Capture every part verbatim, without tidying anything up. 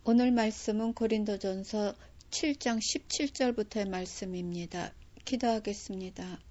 오늘 말씀은 고린도전서 칠 장 십칠 절부터의 말씀입니다. 기도하겠습니다.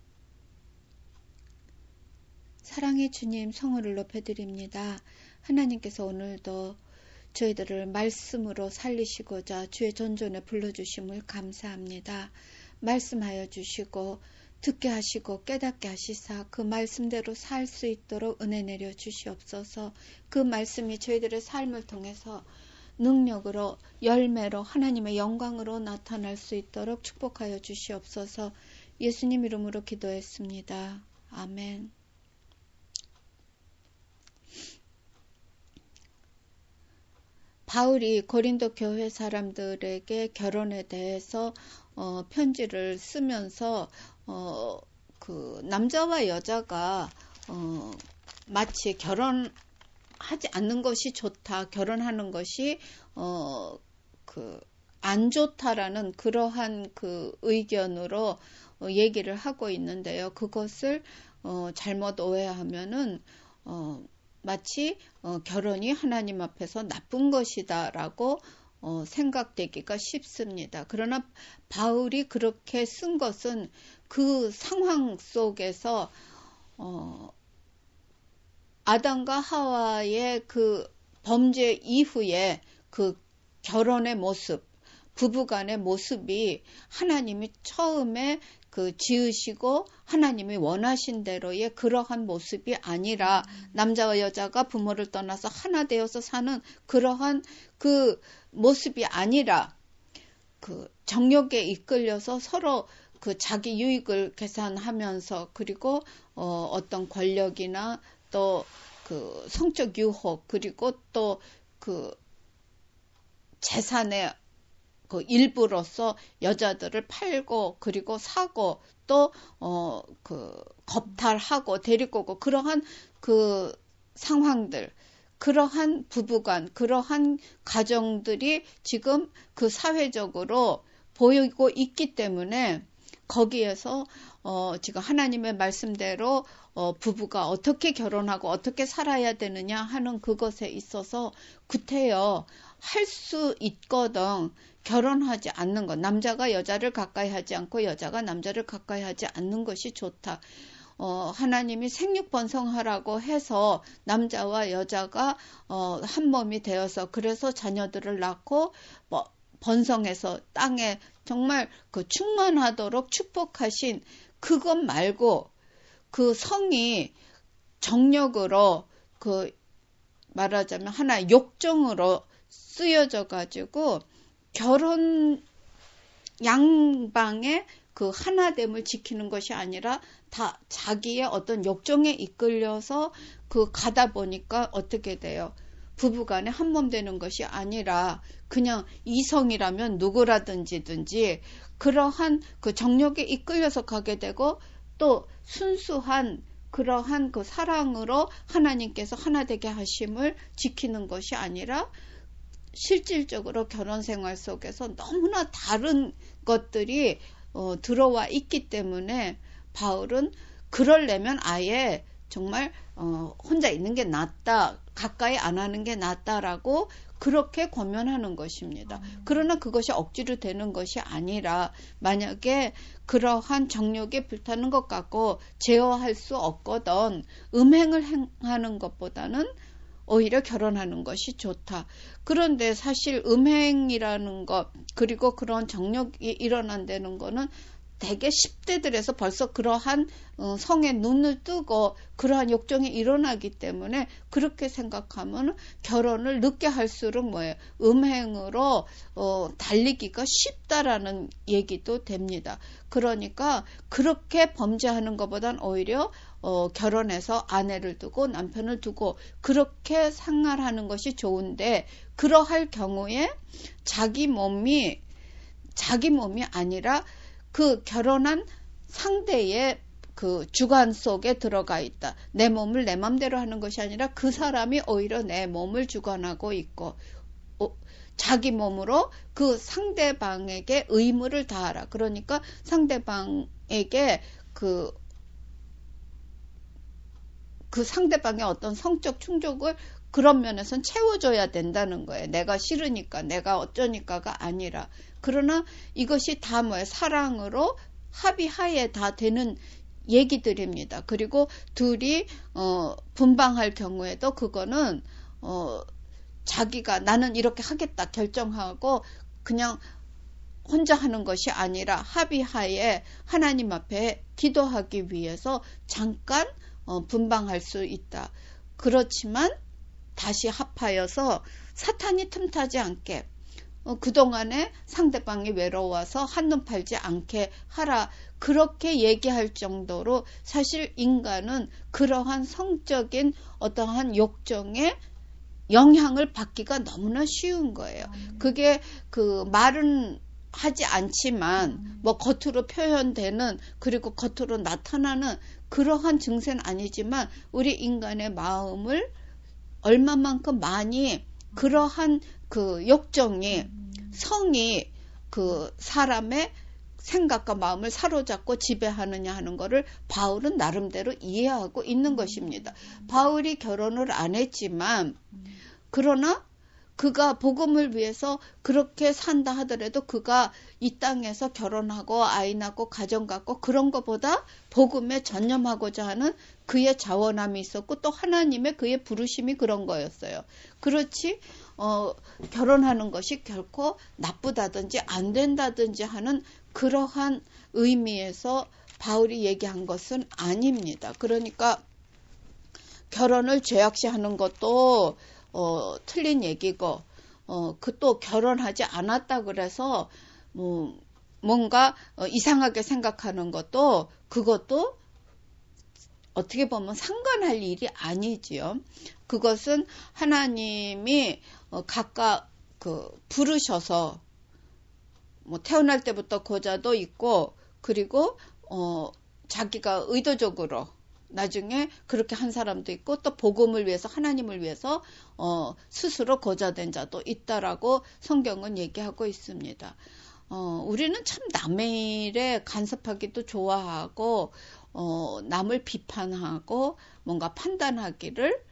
사랑의 주님, 성호를 높여드립니다. 하나님께서 오늘도 저희들을 말씀으로 살리시고자 주의 전전에 불러주심을 감사합니다. 말씀하여 주시고 듣게 하시고 깨닫게 하시사 그 말씀대로 살 수 있도록 은혜 내려 주시옵소서. 그 말씀이 저희들의 삶을 통해서 능력으로 열매로 하나님의 영광으로 나타날 수 있도록 축복하여 주시옵소서. 예수님 이름으로 기도했습니다. 아멘. 바울이 고린도 교회 사람들에게 결혼에 대해서 어, 편지를 쓰면서 어, 그 남자와 여자가 어, 마치 결혼하지 않는 것이 좋다, 결혼하는 것이 어, 그 안 좋다라는 그러한 그 의견으로 어, 얘기를 하고 있는데요. 그것을 어, 잘못 오해하면은 어, 마치 어, 결혼이 하나님 앞에서 나쁜 것이다라고 어, 생각되기가 쉽습니다. 그러나 바울이 그렇게 쓴 것은 그 상황 속에서 어, 아담과 하와의 그 범죄 이후에 그 결혼의 모습, 부부간의 모습이 하나님이 처음에 그 지으시고 하나님이 원하신 대로의 그러한 모습이 아니라 남자와 여자가 부모를 떠나서 하나 되어서 사는 그러한 그 모습이 아니라 그 정욕에 이끌려서 서로 그 자기 유익을 계산하면서 그리고 어 어떤 권력이나 또 그 성적 유혹 그리고 또 그 재산의 그 일부로서 여자들을 팔고 그리고 사고 또 어 그 겁탈하고 데리고 오고 그러한 그 상황들, 그러한 부부간, 그러한 가정들이 지금 그 사회적으로 보이고 있기 때문에 거기에서 어 지금 하나님의 말씀대로 어 부부가 어떻게 결혼하고 어떻게 살아야 되느냐 하는 그것에 있어서 구태여 할 수 있거든. 결혼하지 않는 것, 남자가 여자를 가까이 하지 않고 여자가 남자를 가까이 하지 않는 것이 좋다. 어, 하나님이 생육번성하라고 해서 남자와 여자가 어, 한 몸이 되어서 그래서 자녀들을 낳고 뭐, 번성해서 땅에 정말 그 충만하도록 축복하신 그것 말고 그 성이 정력으로 그 말하자면 하나 욕정으로 쓰여져 가지고 결혼 양방의 그 하나됨을 지키는 것이 아니라 다 자기의 어떤 욕정에 이끌려서 그 가다 보니까 어떻게 돼요? 부부간에 한 몸 되는 것이 아니라 그냥 이성이라면 누구라든지든지 그러한 그 정욕에 이끌려서 가게 되고 또 순수한 그러한 그 사랑으로 하나님께서 하나 되게 하심을 지키는 것이 아니라 실질적으로 결혼 생활 속에서 너무나 다른 것들이 어, 들어와 있기 때문에 바울은 그러려면 아예 정말 어, 혼자 있는 게 낫다, 가까이 안 하는 게 낫다라고 그렇게 권면하는 것입니다. 그러나 그것이 억지로 되는 것이 아니라 만약에 그러한 정욕에 불타는 것 같고 제어할 수 없거든 음행을 행하는 것보다는 오히려 결혼하는 것이 좋다. 그런데 사실 음행이라는 것 그리고 그런 정욕이 일어난다는 거는 대개 십 대들에서 벌써 그러한 성에 눈을 뜨고 그러한 욕정이 일어나기 때문에 그렇게 생각하면 결혼을 늦게 할수록 뭐예요? 음행으로 어, 달리기가 쉽다라는 얘기도 됩니다. 그러니까 그렇게 범죄하는 것보단 오히려 어, 결혼해서 아내를 두고 남편을 두고 그렇게 생활하는 것이 좋은데 그러할 경우에 자기 몸이 자기 몸이 아니라 그 결혼한 상대의 그 주관 속에 들어가 있다. 내 몸을 내 맘대로 하는 것이 아니라 그 사람이 오히려 내 몸을 주관하고 있고 어, 자기 몸으로 그 상대방에게 의무를 다하라. 그러니까 상대방에게 그 그 상대방의 어떤 성적 충족을 그런 면에서는 채워줘야 된다는 거예요. 내가 싫으니까, 내가 어쩌니까가 아니라. 그러나 이것이 다 뭐예요? 사랑으로 합의하에 다 되는 얘기들입니다. 그리고 둘이 어, 분방할 경우에도 그거는 어, 자기가 나는 이렇게 하겠다 결정하고 그냥 혼자 하는 것이 아니라 합의하에 하나님 앞에 기도하기 위해서 잠깐 어, 분방할 수 있다. 그렇지만 다시 합하여서 사탄이 틈타지 않게 어, 그동안에 상대방이 외로워서 한눈 팔지 않게 하라. 그렇게 얘기할 정도로 사실 인간은 그러한 성적인 어떠한 욕정에 영향을 받기가 너무나 쉬운 거예요. 그게 그 말은 하지 않지만 뭐 겉으로 표현되는 그리고 겉으로 나타나는 그러한 증세는 아니지만 우리 인간의 마음을 얼마만큼 많이 그러한 그 욕정이 성이 그 사람의 생각과 마음을 사로잡고 지배하느냐 하는 것을 바울은 나름대로 이해하고 있는 것입니다. 바울이 결혼을 안 했지만 그러나 그가 복음을 위해서 그렇게 산다 하더라도 그가 이 땅에서 결혼하고 아이 낳고 가정 갖고 그런 것보다 복음에 전념하고자 하는 그의 자원함이 있었고 또 하나님의 그의 부르심이 그런 거였어요. 그렇지 어, 결혼하는 것이 결코 나쁘다든지 안 된다든지 하는 그러한 의미에서 바울이 얘기한 것은 아닙니다. 그러니까 결혼을 죄악시하는 것도 어, 틀린 얘기고 어, 그 또 결혼하지 않았다 그래서 뭐 뭔가 어, 이상하게 생각하는 것도 그것도 어떻게 보면 상관할 일이 아니지요. 그것은 하나님이 어, 각각 그 부르셔서 뭐 태어날 때부터 고자도 있고 그리고 어, 자기가 의도적으로 나중에 그렇게 한 사람도 있고 또 복음을 위해서 하나님을 위해서 어, 스스로 고자된 자도 있다라고 성경은 얘기하고 있습니다. 어, 우리는 참 남의 일에 간섭하기도 좋아하고 어, 남을 비판하고 뭔가 판단하기를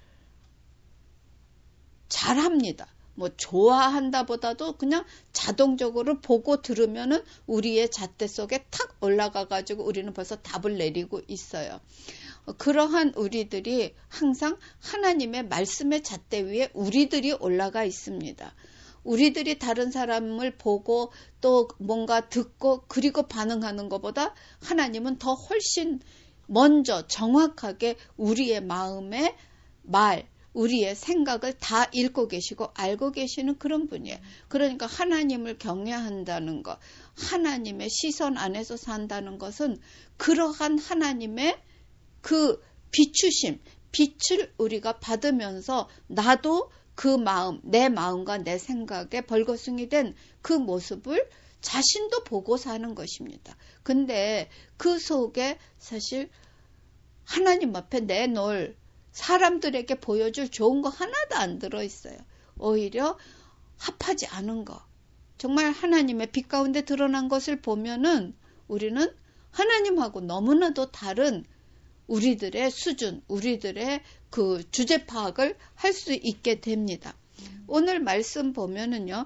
잘합니다. 뭐 좋아한다보다도 그냥 자동적으로 보고 들으면은 우리의 잣대 속에 탁 올라가 가지고 우리는 벌써 답을 내리고 있어요. 그러한 우리들이 항상 하나님의 말씀의 잣대 위에 우리들이 올라가 있습니다. 우리들이 다른 사람을 보고 또 뭔가 듣고 그리고 반응하는 것보다 하나님은 더 훨씬 먼저 정확하게 우리의 마음의 말, 우리의 생각을 다 읽고 계시고 알고 계시는 그런 분이에요. 그러니까 하나님을 경외한다는 것, 하나님의 시선 안에서 산다는 것은 그러한 하나님의 그 비추심, 빛을 우리가 받으면서 나도 그 마음, 내 마음과 내 생각에 벌거숭이 된 그 모습을 자신도 보고 사는 것입니다. 근데 그 속에 사실 하나님 앞에 내놓을 사람들에게 보여줄 좋은 거 하나도 안 들어있어요. 오히려 합하지 않은 거. 정말 하나님의 빛 가운데 드러난 것을 보면은 우리는 하나님하고 너무나도 다른 우리들의 수준, 우리들의 그 주제 파악을 할 수 있게 됩니다. 음. 오늘 말씀 보면은요,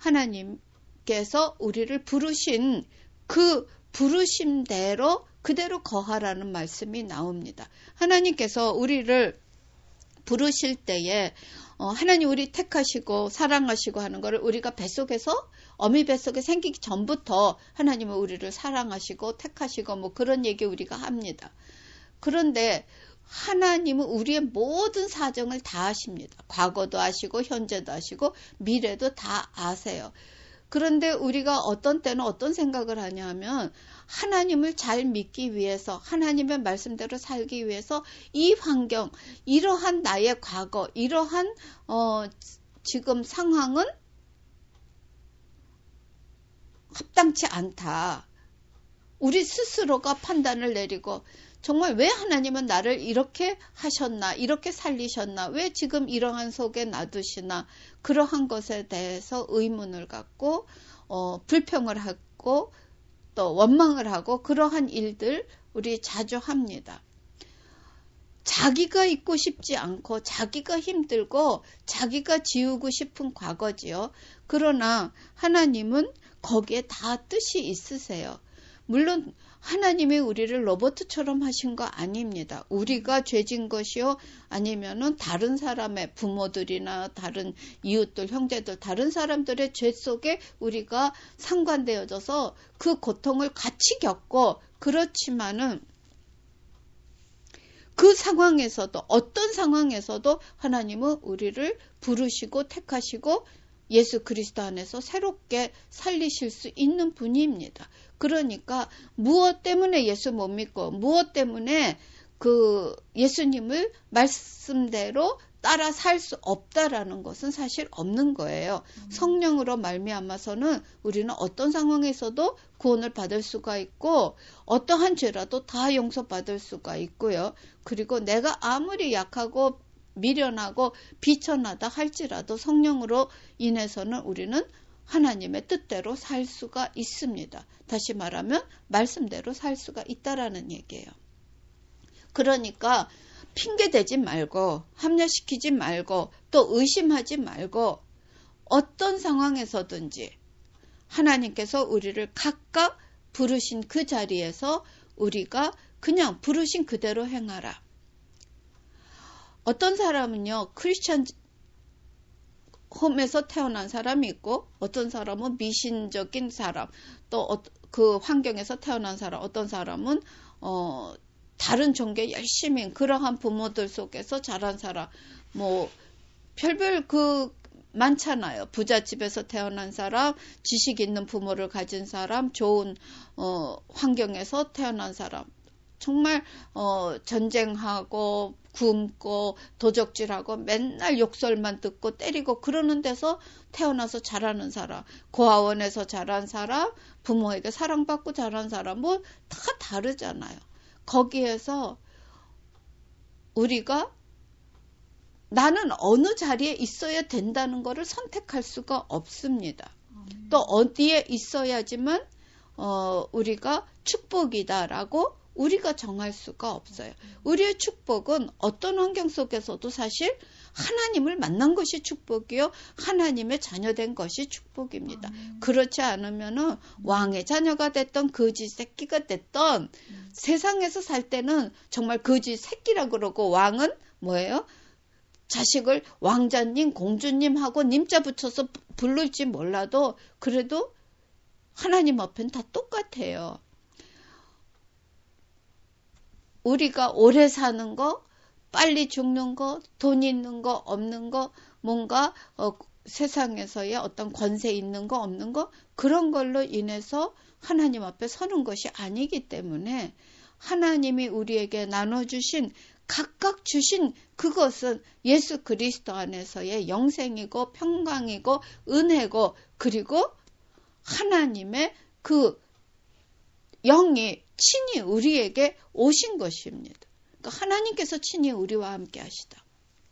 하나님께서 우리를 부르신 그 부르심대로 그대로 거하라는 말씀이 나옵니다. 하나님께서 우리를 부르실 때에 어, 하나님 우리 택하시고 사랑하시고 하는 것을 우리가 뱃속에서 어미 뱃속에 생기기 전부터 하나님은 우리를 사랑하시고 택하시고 뭐 그런 얘기 우리가 합니다. 그런데 하나님은 우리의 모든 사정을 다 아십니다. 과거도 아시고 현재도 아시고 미래도 다 아세요. 그런데 우리가 어떤 때는 어떤 생각을 하냐 하면 하나님을 잘 믿기 위해서 하나님의 말씀대로 살기 위해서 이 환경, 이러한 나의 과거, 이러한 어, 지금 상황은 합당치 않다. 우리 스스로가 판단을 내리고 정말 왜 하나님은 나를 이렇게 하셨나, 이렇게 살리셨나, 왜 지금 이러한 속에 놔두시나, 그러한 것에 대해서 의문을 갖고 어, 불평을 하고 또 원망을 하고 그러한 일들 우리 자주 합니다. 자기가 있고 싶지 않고 자기가 힘들고 자기가 지우고 싶은 과거지요. 그러나 하나님은 거기에 다 뜻이 있으세요. 물론 하나님이 우리를 로봇처럼 하신 거 아닙니다. 우리가 죄진 것이요 아니면은 다른 사람의 부모들이나 다른 이웃들, 형제들, 다른 사람들의 죄 속에 우리가 상관되어져서 그 고통을 같이 겪고, 그렇지만은 그 상황에서도, 어떤 상황에서도 하나님은 우리를 부르시고 택하시고 예수 그리스도 안에서 새롭게 살리실 수 있는 분입니다. 그러니까 무엇 때문에 예수 못 믿고 무엇 때문에 그 예수님을 말씀대로 따라 살 수 없다라는 것은 사실 없는 거예요. 음. 성령으로 말미암아서는 우리는 어떤 상황에서도 구원을 받을 수가 있고 어떠한 죄라도 다 용서받을 수가 있고요. 그리고 내가 아무리 약하고 미련하고 비천하다 할지라도 성령으로 인해서는 우리는 하나님의 뜻대로 살 수가 있습니다. 다시 말하면 말씀대로 살 수가 있다라는 얘기예요. 그러니까 핑계대지 말고 합리화시키지 말고 또 의심하지 말고 어떤 상황에서든지 하나님께서 우리를 각각 부르신 그 자리에서 우리가 그냥 부르신 그대로 행하라. 어떤 사람은요, 크리스천 홈에서 태어난 사람이 있고 어떤 사람은 미신적인 사람, 또 그 환경에서 태어난 사람, 어떤 사람은 어 다른 종교에 열심히 그러한 부모들 속에서 자란 사람, 뭐 별별 그 많잖아요. 부잣집에서 태어난 사람, 지식 있는 부모를 가진 사람, 좋은 어 환경에서 태어난 사람, 정말 어 전쟁하고 굶고 도적질하고 맨날 욕설만 듣고 때리고 그러는 데서 태어나서 자라는 사람, 고아원에서 자란 사람, 부모에게 사랑받고 자란 사람, 뭐 다 다르잖아요. 거기에서 우리가 나는 어느 자리에 있어야 된다는 것을 선택할 수가 없습니다. 음. 또 어디에 있어야지만 어, 우리가 축복이다라고 우리가 정할 수가 없어요. 우리의 축복은 어떤 환경 속에서도 사실 하나님을 만난 것이 축복이요, 하나님의 자녀된 것이 축복입니다. 음. 그렇지 않으면은 왕의 자녀가 됐던 거지 새끼가 됐던 음. 세상에서 살 때는 정말 거지 새끼라 그러고 왕은 뭐예요? 자식을 왕자님, 공주님 하고 님자 붙여서 부를지 몰라도 그래도 하나님 앞엔 다 똑같아요. 우리가 오래 사는 거, 빨리 죽는 거, 돈 있는 거, 없는 거, 뭔가 어, 세상에서의 어떤 권세 있는 거, 없는 거, 그런 걸로 인해서 하나님 앞에 서는 것이 아니기 때문에 하나님이 우리에게 나눠주신, 각각 주신 그것은 예수 그리스도 안에서의 영생이고 평강이고 은혜고, 그리고 하나님의 그 영이 친히 우리에게 오신 것입니다. 그러니까 하나님께서 친히 우리와 함께 하시다.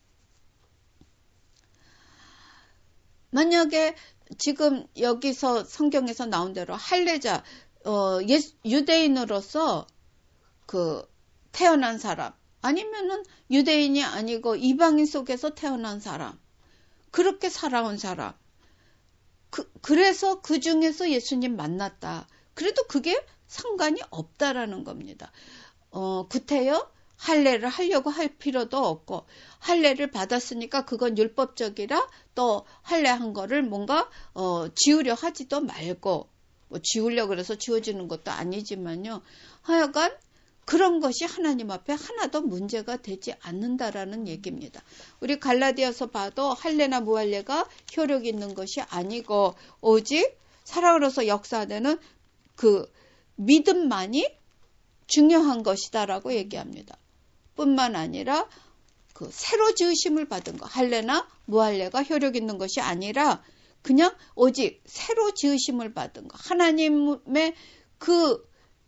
만약에 지금 여기서 성경에서 나온 대로 할례자, 어, 유대인으로서 그 태어난 사람, 아니면은 유대인이 아니고 이방인 속에서 태어난 사람, 그렇게 살아온 사람, 그, 그래서 그 중에서 예수님 만났다. 그래도 그게 상관이 없다라는 겁니다. 어, 구태여 할례를 하려고 할 필요도 없고, 할례를 받았으니까 그건 율법적이라 또 할례한 거를 뭔가 어, 지우려 하지도 말고, 뭐 지우려고 그래서 지워지는 것도 아니지만요. 하여간 그런 것이 하나님 앞에 하나도 문제가 되지 않는다라는 얘기입니다. 우리 갈라디아서 봐도 할례나 무할례가 효력 있는 것이 아니고 오직 사랑으로서 역사되는 그 믿음만이 중요한 것이다라고 얘기합니다. 뿐만 아니라 그 새로 지으심을 받은 거, 할례나 무할례가 효력 있는 것이 아니라 그냥 오직 새로 지으심을 받은 거, 하나님의 그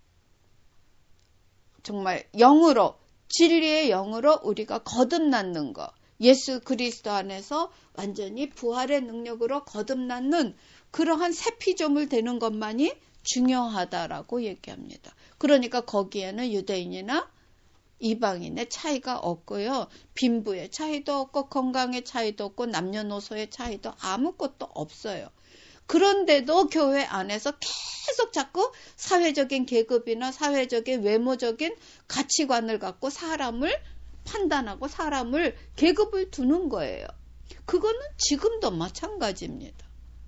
정말 영으로, 진리의 영으로 우리가 거듭났는 거, 예수 그리스도 안에서 완전히 부활의 능력으로 거듭났는 그러한 새 피조물 되는 것만이 중요하다라고 얘기합니다. 그러니까 거기에는 유대인이나 이방인의 차이가 없고요. 빈부의 차이도 없고 건강의 차이도 없고 남녀노소의 차이도 아무것도 없어요. 그런데도 교회 안에서 계속 자꾸 사회적인 계급이나 사회적인 외모적인 가치관을 갖고 사람을 판단하고 사람을 계급을 두는 거예요. 그거는 지금도 마찬가지입니다.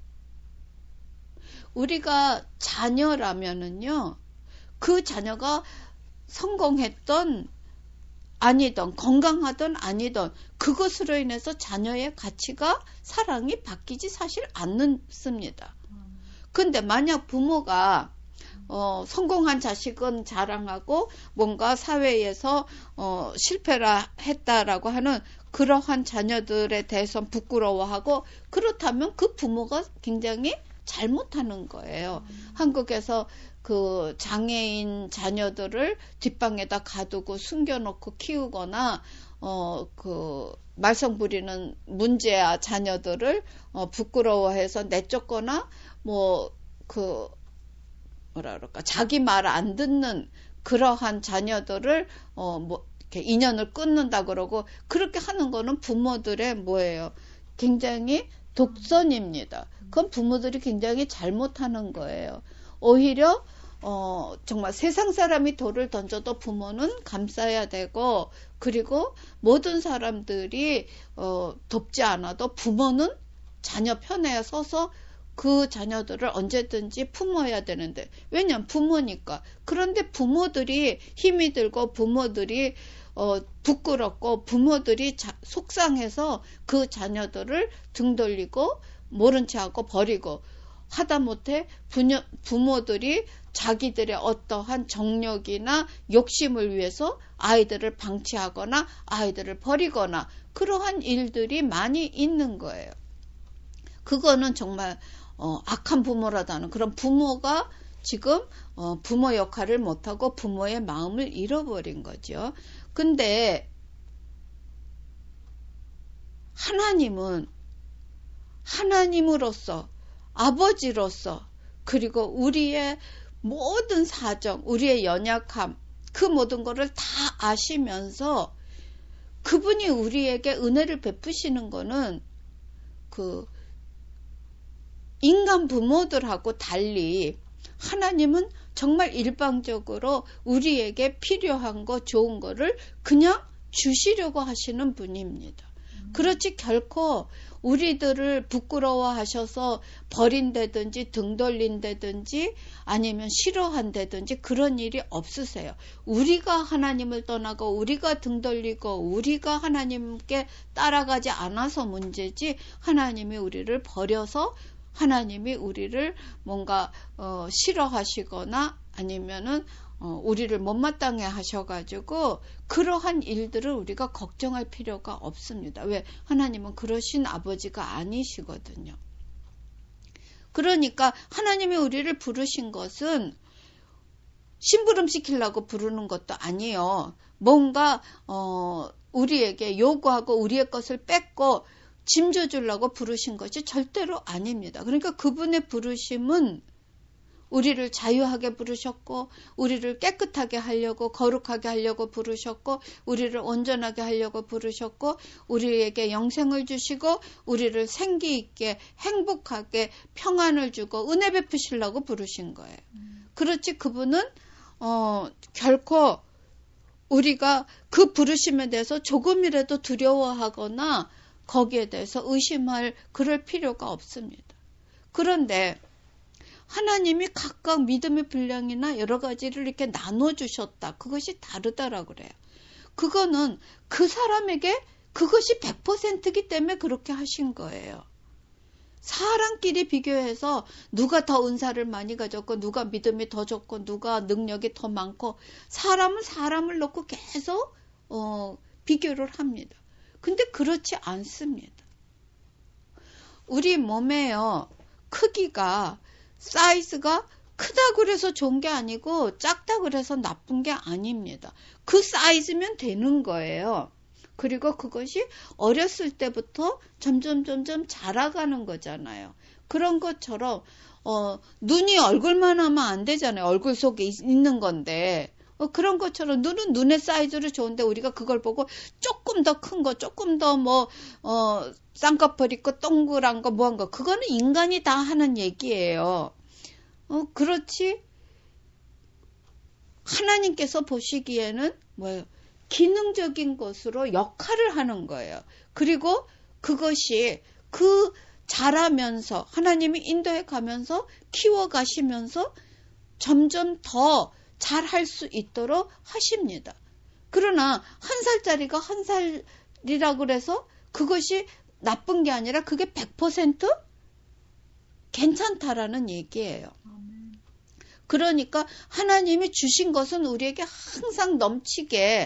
우리가 자녀라면은요, 그 자녀가 성공했던 아니던 건강하던 아니던 그것으로 인해서 자녀의 가치가 사랑이 바뀌지 사실 않습니다. 근데 만약 부모가 어, 성공한 자식은 자랑하고 뭔가 사회에서 어, 실패를 했다라고 하는 그러한 자녀들에 대해서 부끄러워하고 그렇다면 그 부모가 굉장히 잘못하는 거예요. 음. 한국에서 그 장애인 자녀들을 뒷방에다 가두고 숨겨놓고 키우거나 어 그 말썽 부리는 문제아 자녀들을 어 부끄러워해서 내쫓거나 뭐 그 뭐라 그럴까 자기 말 안 듣는 그러한 자녀들을 어 뭐 이렇게 인연을 끊는다 그러고 그렇게 하는 거는 부모들의 뭐예요? 굉장히 독선입니다. 그건 부모들이 굉장히 잘못하는 거예요. 오히려 어, 정말 세상 사람이 돌을 던져도 부모는 감싸야 되고, 그리고 모든 사람들이 어, 돕지 않아도 부모는 자녀 편에 서서 그 자녀들을 언제든지 품어야 되는데, 왜냐면 부모니까. 그런데 부모들이 힘이 들고 부모들이 어, 부끄럽고 부모들이 자, 속상해서 그 자녀들을 등 돌리고 모른 채 하고 버리고 하다못해 부녀, 부모들이 자기들의 어떠한 정력이나 욕심을 위해서 아이들을 방치하거나 아이들을 버리거나 그러한 일들이 많이 있는 거예요. 그거는 정말 어, 악한 부모라다는 그런 부모가 지금 어, 부모 역할을 못하고 부모의 마음을 잃어버린 거죠. 근데 하나님은 하나님으로서 아버지로서 그리고 우리의 모든 사정, 우리의 연약함, 그 모든 것을 다 아시면서 그분이 우리에게 은혜를 베푸시는 거는 그 인간 부모들하고 달리 하나님은 정말 일방적으로 우리에게 필요한 거, 좋은 거를 그냥 주시려고 하시는 분입니다. 음. 그렇지 결코 우리들을 부끄러워하셔서 버린다든지 등 돌린다든지 아니면 싫어한다든지 그런 일이 없으세요. 우리가 하나님을 떠나고 우리가 등 돌리고 우리가 하나님께 따라가지 않아서 문제지 하나님이 우리를 버려서 하나님이 우리를 뭔가 어, 싫어하시거나 아니면은 어, 우리를 못마땅해 하셔가지고 그러한 일들을 우리가 걱정할 필요가 없습니다. 왜? 하나님은 그러신 아버지가 아니시거든요. 그러니까 하나님이 우리를 부르신 것은 심부름시키려고 부르는 것도 아니에요. 뭔가 어, 우리에게 요구하고 우리의 것을 뺏고 짐져주려고 부르신 것이 절대로 아닙니다. 그러니까 그분의 부르심은 우리를 자유하게 부르셨고 우리를 깨끗하게 하려고 거룩하게 하려고 부르셨고 우리를 온전하게 하려고 부르셨고 우리에게 영생을 주시고 우리를 생기 있게 행복하게 평안을 주고 은혜 베푸시려고 부르신 거예요. 음. 그렇지 그분은 어, 결코 우리가 그 부르심에 대해서 조금이라도 두려워하거나 거기에 대해서 의심할 그럴 필요가 없습니다. 그런데 하나님이 각각 믿음의 분량이나 여러 가지를 이렇게 나눠주셨다. 그것이 다르다라고 그래요. 그거는 그 사람에게 그것이 백 퍼센트이기 때문에 그렇게 하신 거예요. 사람끼리 비교해서 누가 더 은사를 많이 가졌고 누가 믿음이 더 좋고 누가 능력이 더 많고 사람은 사람을 놓고 계속 어, 비교를 합니다. 근데 그렇지 않습니다. 우리 몸에요. 크기가 사이즈가 크다 그래서 좋은 게 아니고 작다 그래서 나쁜 게 아닙니다. 그 사이즈면 되는 거예요. 그리고 그것이 어렸을 때부터 점점 점점 자라가는 거잖아요. 그런 것처럼 어, 눈이 얼굴만 하면 안 되잖아요. 얼굴 속에 있는 건데 어, 그런 것처럼 눈은 눈의 사이즈로 좋은데 우리가 그걸 보고 조금 더 큰 거, 조금 더 뭐, 어, 쌍꺼풀 있고 동그란 거, 뭐한 거, 그거는 인간이 다 하는 얘기예요. 어, 그렇지? 하나님께서 보시기에는 뭐예요? 기능적인 것으로 역할을 하는 거예요. 그리고 그것이 그 자라면서 하나님이 인도해 가면서 키워 가시면서 점점 더 잘할 수 있도록 하십니다. 그러나 한 살짜리가 한 살이라 그래서 그것이 나쁜 게 아니라 그게 백 퍼센트 괜찮다라는 얘기예요. 그러니까 하나님이 주신 것은 우리에게 항상 넘치게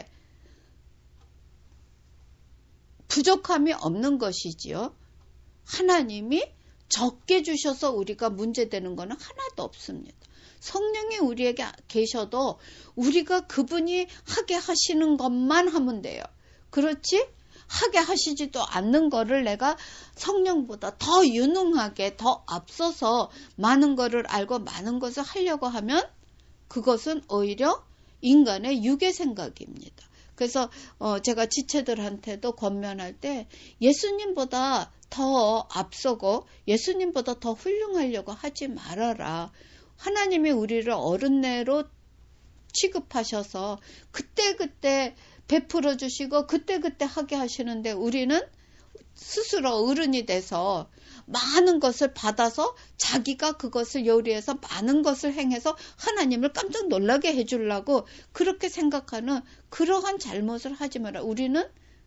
부족함이 없는 것이지요. 하나님이 적게 주셔서 우리가 문제되는 것은 하나도 없습니다. 성령이 우리에게 계셔도 우리가 그분이 하게 하시는 것만 하면 돼요. 그렇지? 하게 하시지도 않는 거를 내가 성령보다 더 유능하게 더 앞서서 많은 거를 알고 많은 것을 하려고 하면 그것은 오히려 인간의 육의 생각입니다. 그래서 어 제가 지체들한테도 권면할 때 예수님보다 더 앞서고 예수님보다 더 훌륭하려고 하지 말아라. 하나님이 우리를 어른내로 취급하셔서 그때그때 베풀어 주시고 그때그때 하게 하시는데 우리는 스스로 어른이 돼서 많은 것을 받아서 자기가 그것을 요리해서 많은 것을 행해서 하나님을 깜짝 놀라게 해주려고 그렇게 생각하는 그러한 잘못을 하지 마라. 우리는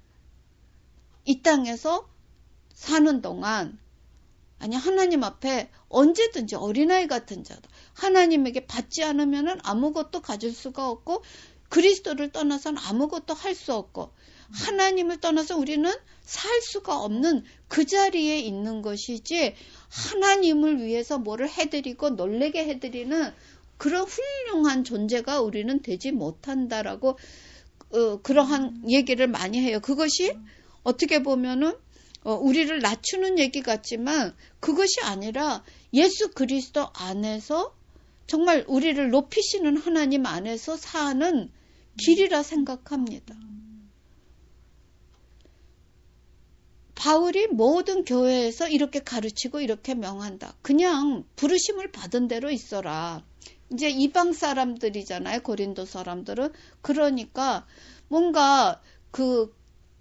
이 땅에서 사는 동안 아니 하나님 앞에 언제든지 어린아이 같은 자다. 하나님에게 받지 않으면 아무것도 가질 수가 없고 그리스도를 떠나서는 아무것도 할 수 없고 하나님을 떠나서 우리는 살 수가 없는 그 자리에 있는 것이지 하나님을 위해서 뭐를 해드리고 놀래게 해드리는 그런 훌륭한 존재가 우리는 되지 못한다라고 어, 그러한 얘기를 많이 해요. 그것이 어떻게 보면은 어, 우리를 낮추는 얘기 같지만 그것이 아니라 예수 그리스도 안에서 정말 우리를 높이시는 하나님 안에서 사는 길이라 생각합니다. 바울이 모든 교회에서 이렇게 가르치고 이렇게 명한다. 그냥 부르심을 받은 대로 있어라. 이제 이방 사람들이잖아요. 고린도 사람들은. 그러니까 뭔가 그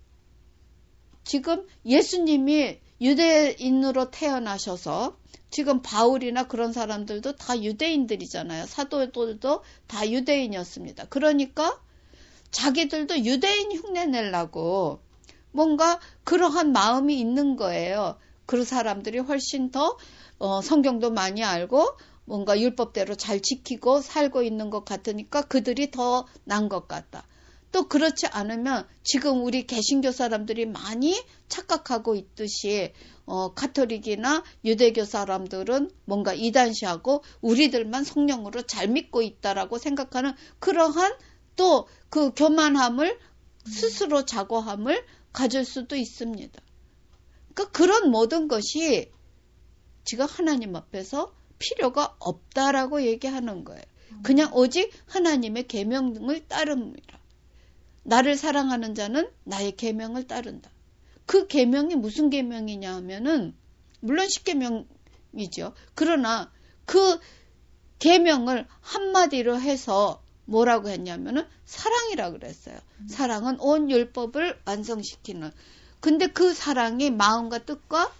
지금 예수님이 유대인으로 태어나셔서 지금 바울이나 그런 사람들도 다 유대인들이잖아요. 사도들도 다 유대인이었습니다. 그러니까 자기들도 유대인 흉내 내려고 뭔가 그러한 마음이 있는 거예요. 그 사람들이 훨씬 더 어, 성경도 많이 알고 뭔가 율법대로 잘 지키고 살고 있는 것 같으니까 그들이 더 난 것 같다. 또 그렇지 않으면 지금 우리 개신교 사람들이 많이 착각하고 있듯이 어, 가톨릭이나 유대교 사람들은 뭔가 이단시하고 우리들만 성령으로 잘 믿고 있다라고 생각하는 그러한 또 그 교만함을 스스로 자고함을 가질 수도 있습니다. 그러니까 그런 모든 것이 지금 하나님 앞에서 필요가 없다라고 얘기하는 거예요. 그냥 오직 하나님의 계명을 따릅니다. 나를 사랑하는 자는 나의 계명을 따른다. 그 계명이 무슨 계명이냐 하면은 물론 십계명이죠. 그러나 그 계명을 한마디로 해서 뭐라고 했냐면은 사랑이라 그랬어요. 음. 사랑은 온 율법을 완성시키는. 근데 그 사랑이 마음과 뜻과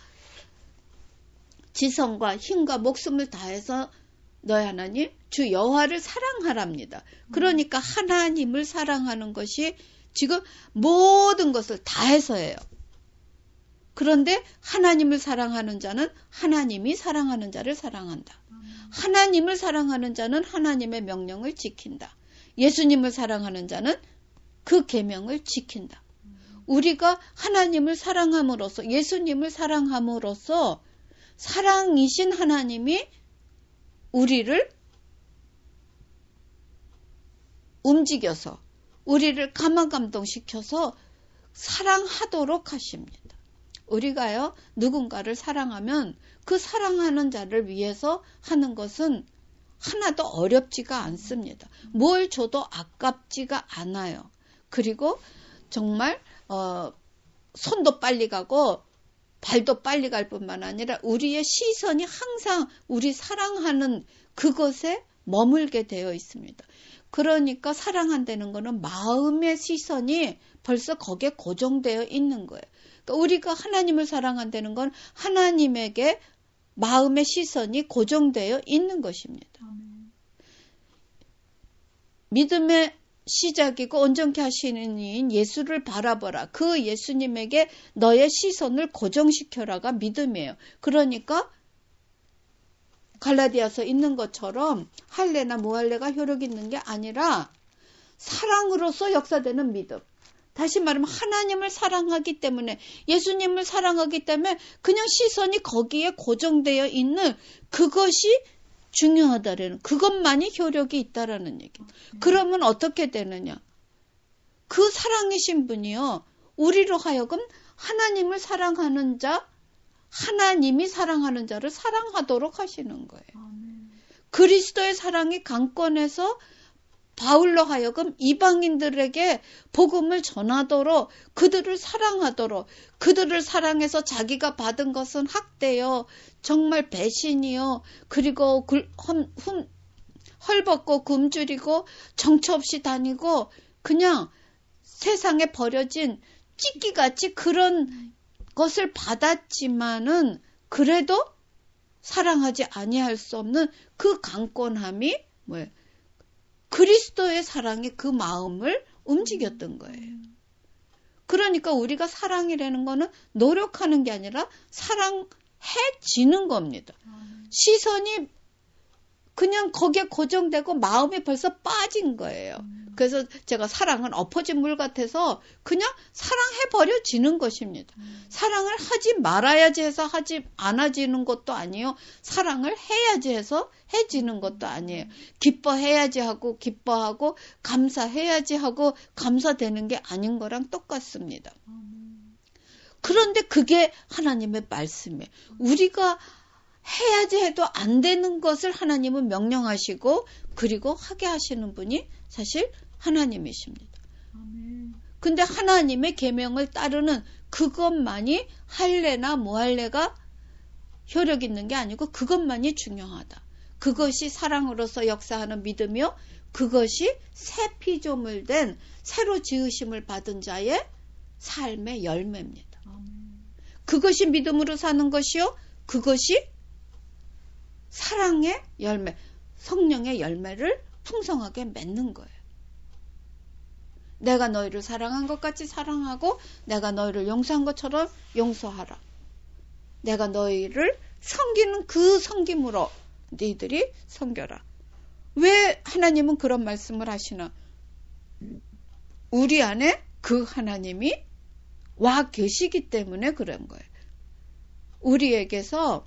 지성과 힘과 목숨을 다해서 너희 하나님 주 여호와를 사랑하랍니다. 그러니까 하나님을 사랑하는 것이 지금 모든 것을 다해서예요. 그런데 하나님을 사랑하는 자는 하나님이 사랑하는 자를 사랑한다. 하나님을 사랑하는 자는 하나님의 명령을 지킨다. 예수님을 사랑하는 자는 그 계명을 지킨다. 우리가 하나님을 사랑함으로써 예수님을 사랑함으로써 사랑이신 하나님이 우리를 움직여서 우리를 감화감동시켜서 사랑하도록 하십니다. 우리가요 누군가를 사랑하면 그 사랑하는 자를 위해서 하는 것은 하나도 어렵지가 않습니다. 뭘 줘도 아깝지가 않아요. 그리고 정말 어, 손도 빨리 가고 발도 빨리 갈 뿐만 아니라 우리의 시선이 항상 우리 사랑하는 그것에 머물게 되어 있습니다. 그러니까 사랑한다는 거는 마음의 시선이 벌써 거기에 고정되어 있는 거예요. 그러니까 우리가 하나님을 사랑한다는 건 하나님에게 마음의 시선이 고정되어 있는 것입니다. 아멘. 믿음의 시작이고 온전케 하시는 이인 예수를 바라보라. 그 예수님에게 너의 시선을 고정시켜라가 믿음이에요. 그러니까 갈라디아서 있는 것처럼 할례나 무할례가 효력 있는 게 아니라 사랑으로서 역사되는 믿음. 다시 말하면 하나님을 사랑하기 때문에 예수님을 사랑하기 때문에 그냥 시선이 거기에 고정되어 있는 그것이 중요하다라는 그것만이 효력이 있다라는 얘기입니다. 그러면 어떻게 되느냐? 그 사랑이신 분이요. 우리로 하여금 하나님을 사랑하는 자, 하나님이 사랑하는 자를 사랑하도록 하시는 거예요. 아멘. 그리스도의 사랑이 강권해서 바울로 하여금 이방인들에게 복음을 전하도록 그들을 사랑하도록 그들을 사랑해서 자기가 받은 것은 학대요. 정말 배신이요. 그리고 글, 험, 흠, 헐벗고 굶주리고 정처 없이 다니고 그냥 세상에 버려진 찢기같이 그런 것을 받았지만은 그래도 사랑하지 아니할 수 없는 그 강권함이 뭐예요? 그리스도의 사랑이 그 마음을 움직였던 거예요. 그러니까 우리가 사랑이라는 거는 노력하는 게 아니라 사랑해지는 겁니다. 시선이 그냥 거기에 고정되고 마음이 벌써 빠진 거예요. 그래서 제가 사랑은 엎어진 물 같아서 그냥 사랑해버려지는 것입니다. 사랑을 하지 말아야지 해서 하지 않아지는 것도 아니에요. 사랑을 해야지 해서 해지는 것도 아니에요. 기뻐해야지 하고 기뻐하고 감사해야지 하고 감사되는 게 아닌 거랑 똑같습니다. 그런데 그게 하나님의 말씀이에요. 우리가 해야지 해도 안 되는 것을 하나님은 명령하시고 그리고 하게 하시는 분이 사실 하나님이십니다. 아멘. 근데 하나님의 계명을 따르는 그것만이 할례나 무할례가 효력 있는 게 아니고 그것만이 중요하다. 그것이 사랑으로서 역사하는 믿음이요. 그것이 새 피조물 된 새로 지으심을 받은 자의 삶의 열매입니다. 아멘. 그것이 믿음으로 사는 것이요. 그것이 사랑의 열매, 성령의 열매를 풍성하게 맺는 거예요. 내가 너희를 사랑한 것 같이 사랑하고 내가 너희를 용서한 것처럼 용서하라. 내가 너희를 섬기는 그 섬김으로 너희들이 섬겨라. 왜 하나님은 그런 말씀을 하시나? 우리 안에 그 하나님이 와 계시기 때문에 그런 거예요. 우리에게서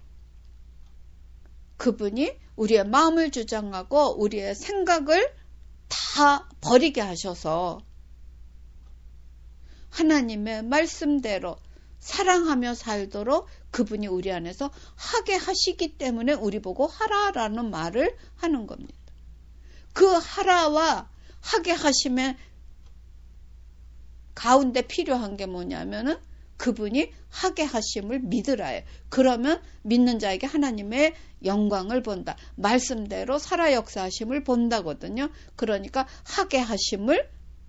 그분이 우리의 마음을 주장하고 우리의 생각을 다 버리게 하셔서 하나님의 말씀대로 사랑하며 살도록 그분이 우리 안에서 하게 하시기 때문에 우리 보고 하라라는 말을 하는 겁니다. 그 하라와 하게 하심의 가운데 필요한 게 뭐냐면은 그분이 하게 하심을 믿으라요. 그러면 믿는 자에게 하나님의 영광을 본다. 말씀대로 살아 역사하심을 본다거든요. 그러니까 하게 하심을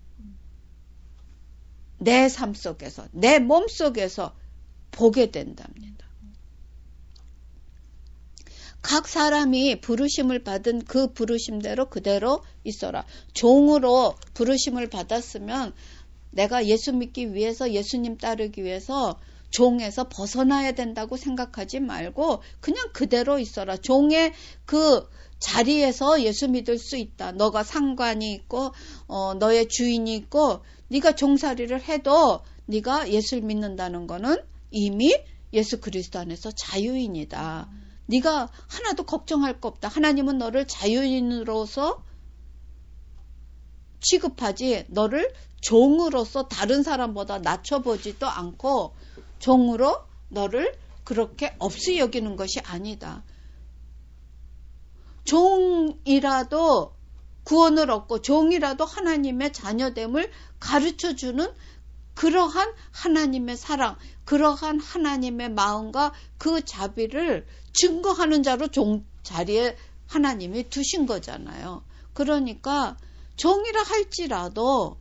내 삶 속에서, 내 몸 속에서 보게 된답니다. 각 사람이 부르심을 받은 그 부르심대로 그대로 있어라. 종으로 부르심을 받았으면 내가 예수 믿기 위해서 예수님 따르기 위해서 종에서 벗어나야 된다고 생각하지 말고 그냥 그대로 있어라. 종의 그 자리에서 예수 믿을 수 있다. 너가 상관이 있고 어, 너의 주인이 있고 네가 종살이를 해도 네가 예수를 믿는다는 거는 이미 예수 그리스도 안에서 자유인이다. 네가 하나도 걱정할 거 없다. 하나님은 너를 자유인으로서 취급하지 너를 종으로서 다른 사람보다 낮춰보지도 않고 종으로 너를 그렇게 없이 여기는 것이 아니다. 종이라도 구원을 얻고 종이라도 하나님의 자녀됨을 가르쳐주는 그러한 하나님의 사랑, 그러한 하나님의 마음과 그 자비를 증거하는 자로 종 자리에 하나님이 두신 거잖아요. 그러니까 종이라 할지라도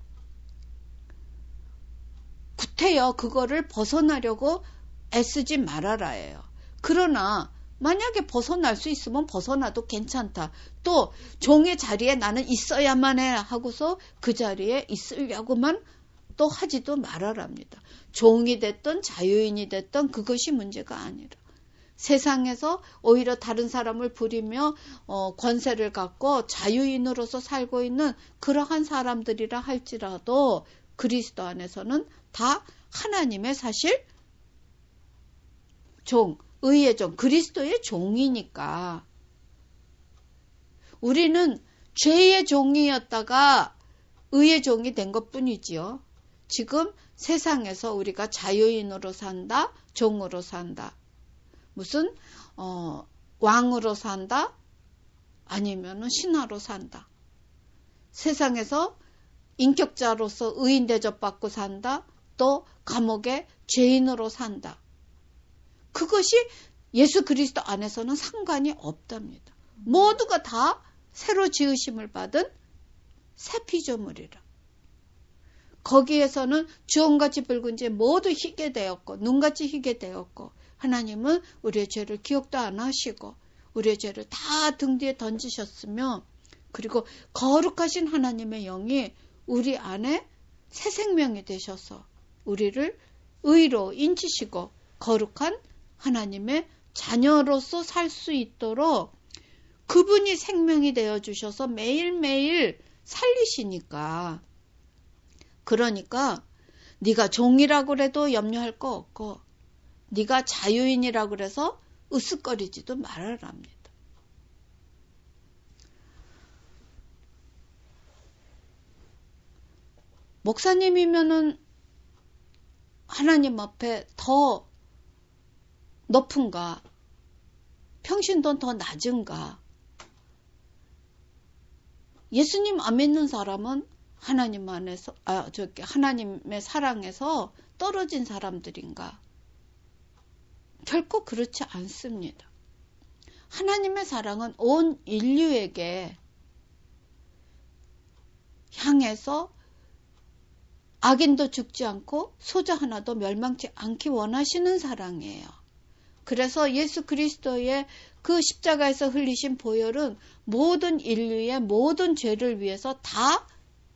구태여 그거를 벗어나려고 애쓰지 말아라예요. 그러나 만약에 벗어날 수 있으면 벗어나도 괜찮다. 또 종의 자리에 나는 있어야만 해 하고서 그 자리에 있으려고만 또 하지도 말아랍니다. 종이 됐든 자유인이 됐든 그것이 문제가 아니라 세상에서 오히려 다른 사람을 부리며 어, 권세를 갖고 자유인으로서 살고 있는 그러한 사람들이라 할지라도 그리스도 안에서는 다 하나님의 사실 종, 의의 종, 그리스도의 종이니까 우리는 죄의 종이었다가 의의 종이 된 것뿐이지요. 지금 세상에서 우리가 자유인으로 산다, 종으로 산다, 무슨 어, 왕으로 산다, 아니면은 신하로 산다. 세상에서 인격자로서 의인 대접받고 산다, 또 감옥에 죄인으로 산다. 그것이 예수 그리스도 안에서는 상관이 없답니다. 모두가 다 새로 지으심을 받은 새 피조물이라. 거기에서는 주홍같이 붉은 지 모두 희게 되었고 눈같이 희게 되었고 하나님은 우리의 죄를 기억도 안 하시고 우리의 죄를 다 등 뒤에 던지셨으며 그리고 거룩하신 하나님의 영이 우리 안에 새 생명이 되셔서 우리를 의로 인치시고 거룩한 하나님의 자녀로서 살 수 있도록 그분이 생명이 되어주셔서 매일매일 살리시니까 그러니까 네가 종이라고 해도 염려할 거 없고 네가 자유인이라고 그래서 으쓱거리지도 말아랍니다. 목사님이면은 하나님 앞에 더 높은가? 평신도 더 낮은가? 예수님 안 믿는 사람은 하나님 안에서, 아, 저기, 하나님의 사랑에서 떨어진 사람들인가? 결코 그렇지 않습니다. 하나님의 사랑은 온 인류에게 향해서 악인도 죽지 않고 소자 하나도 멸망치 않기 원하시는 사랑이에요. 그래서 예수 그리스도의 그 십자가에서 흘리신 보혈은 모든 인류의 모든 죄를 위해서 다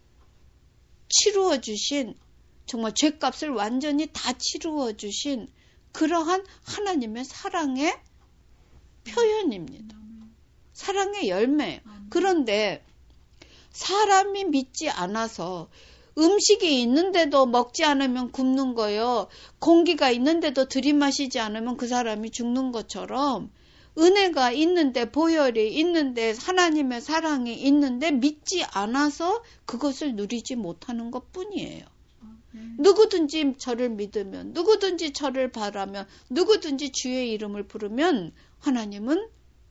치루어 주신, 정말 죄값을 완전히 다 치루어 주신 그러한 하나님의 사랑의 표현입니다. 사랑의 열매예요. 그런데 사람이 믿지 않아서 음식이 있는데도 먹지 않으면 굶는 거요. 공기가 있는데도 들이마시지 않으면 그 사람이 죽는 것처럼 은혜가 있는데 보혈이 있는데 하나님의 사랑이 있는데 믿지 않아서 그것을 누리지 못하는 것뿐이에요. 누구든지 저를 믿으면 누구든지 저를 바라면 누구든지 주의 이름을 부르면 하나님은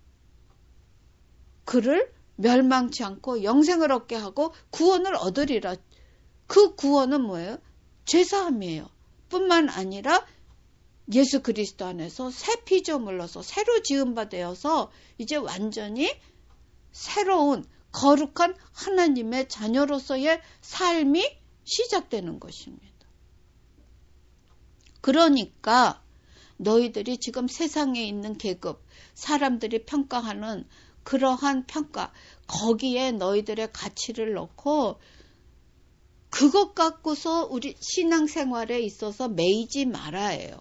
그를 멸망치 않고 영생을 얻게 하고 구원을 얻으리라. 그 구원은 뭐예요? 죄사함이에요. 뿐만 아니라 예수 그리스도 안에서 새 피조물로서 새로 지은 바 되어서 이제 완전히 새로운 거룩한 하나님의 자녀로서의 삶이 시작되는 것입니다. 그러니까 너희들이 지금 세상에 있는 계급, 사람들이 평가하는 그러한 평가, 거기에 너희들의 가치를 넣고 그것 갖고서 우리 신앙생활에 있어서 매이지 말아요.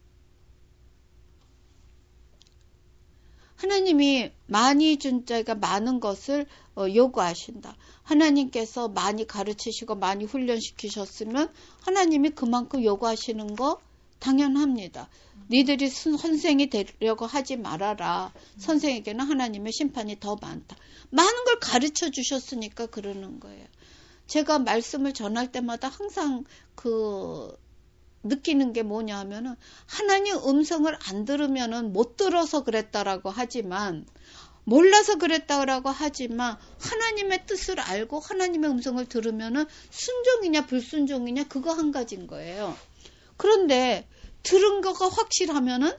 하나님이 많이 준 자가 많은 것을 요구하신다. 하나님께서 많이 가르치시고 많이 훈련시키셨으면 하나님이 그만큼 요구하시는 거 당연합니다. 니들이 선생이 되려고 하지 말아라. 선생에게는 하나님의 심판이 더 많다. 많은 걸 가르쳐 주셨으니까 그러는 거예요. 제가 말씀을 전할 때마다 항상 그 느끼는 게 뭐냐 하면은 하나님 음성을 안 들으면은 못 들어서 그랬다라고 하지만 몰라서 그랬다고 하지만 하나님의 뜻을 알고 하나님의 음성을 들으면은 순종이냐 불순종이냐 그거 한 가지인 거예요. 그런데 들은 거가 확실하면은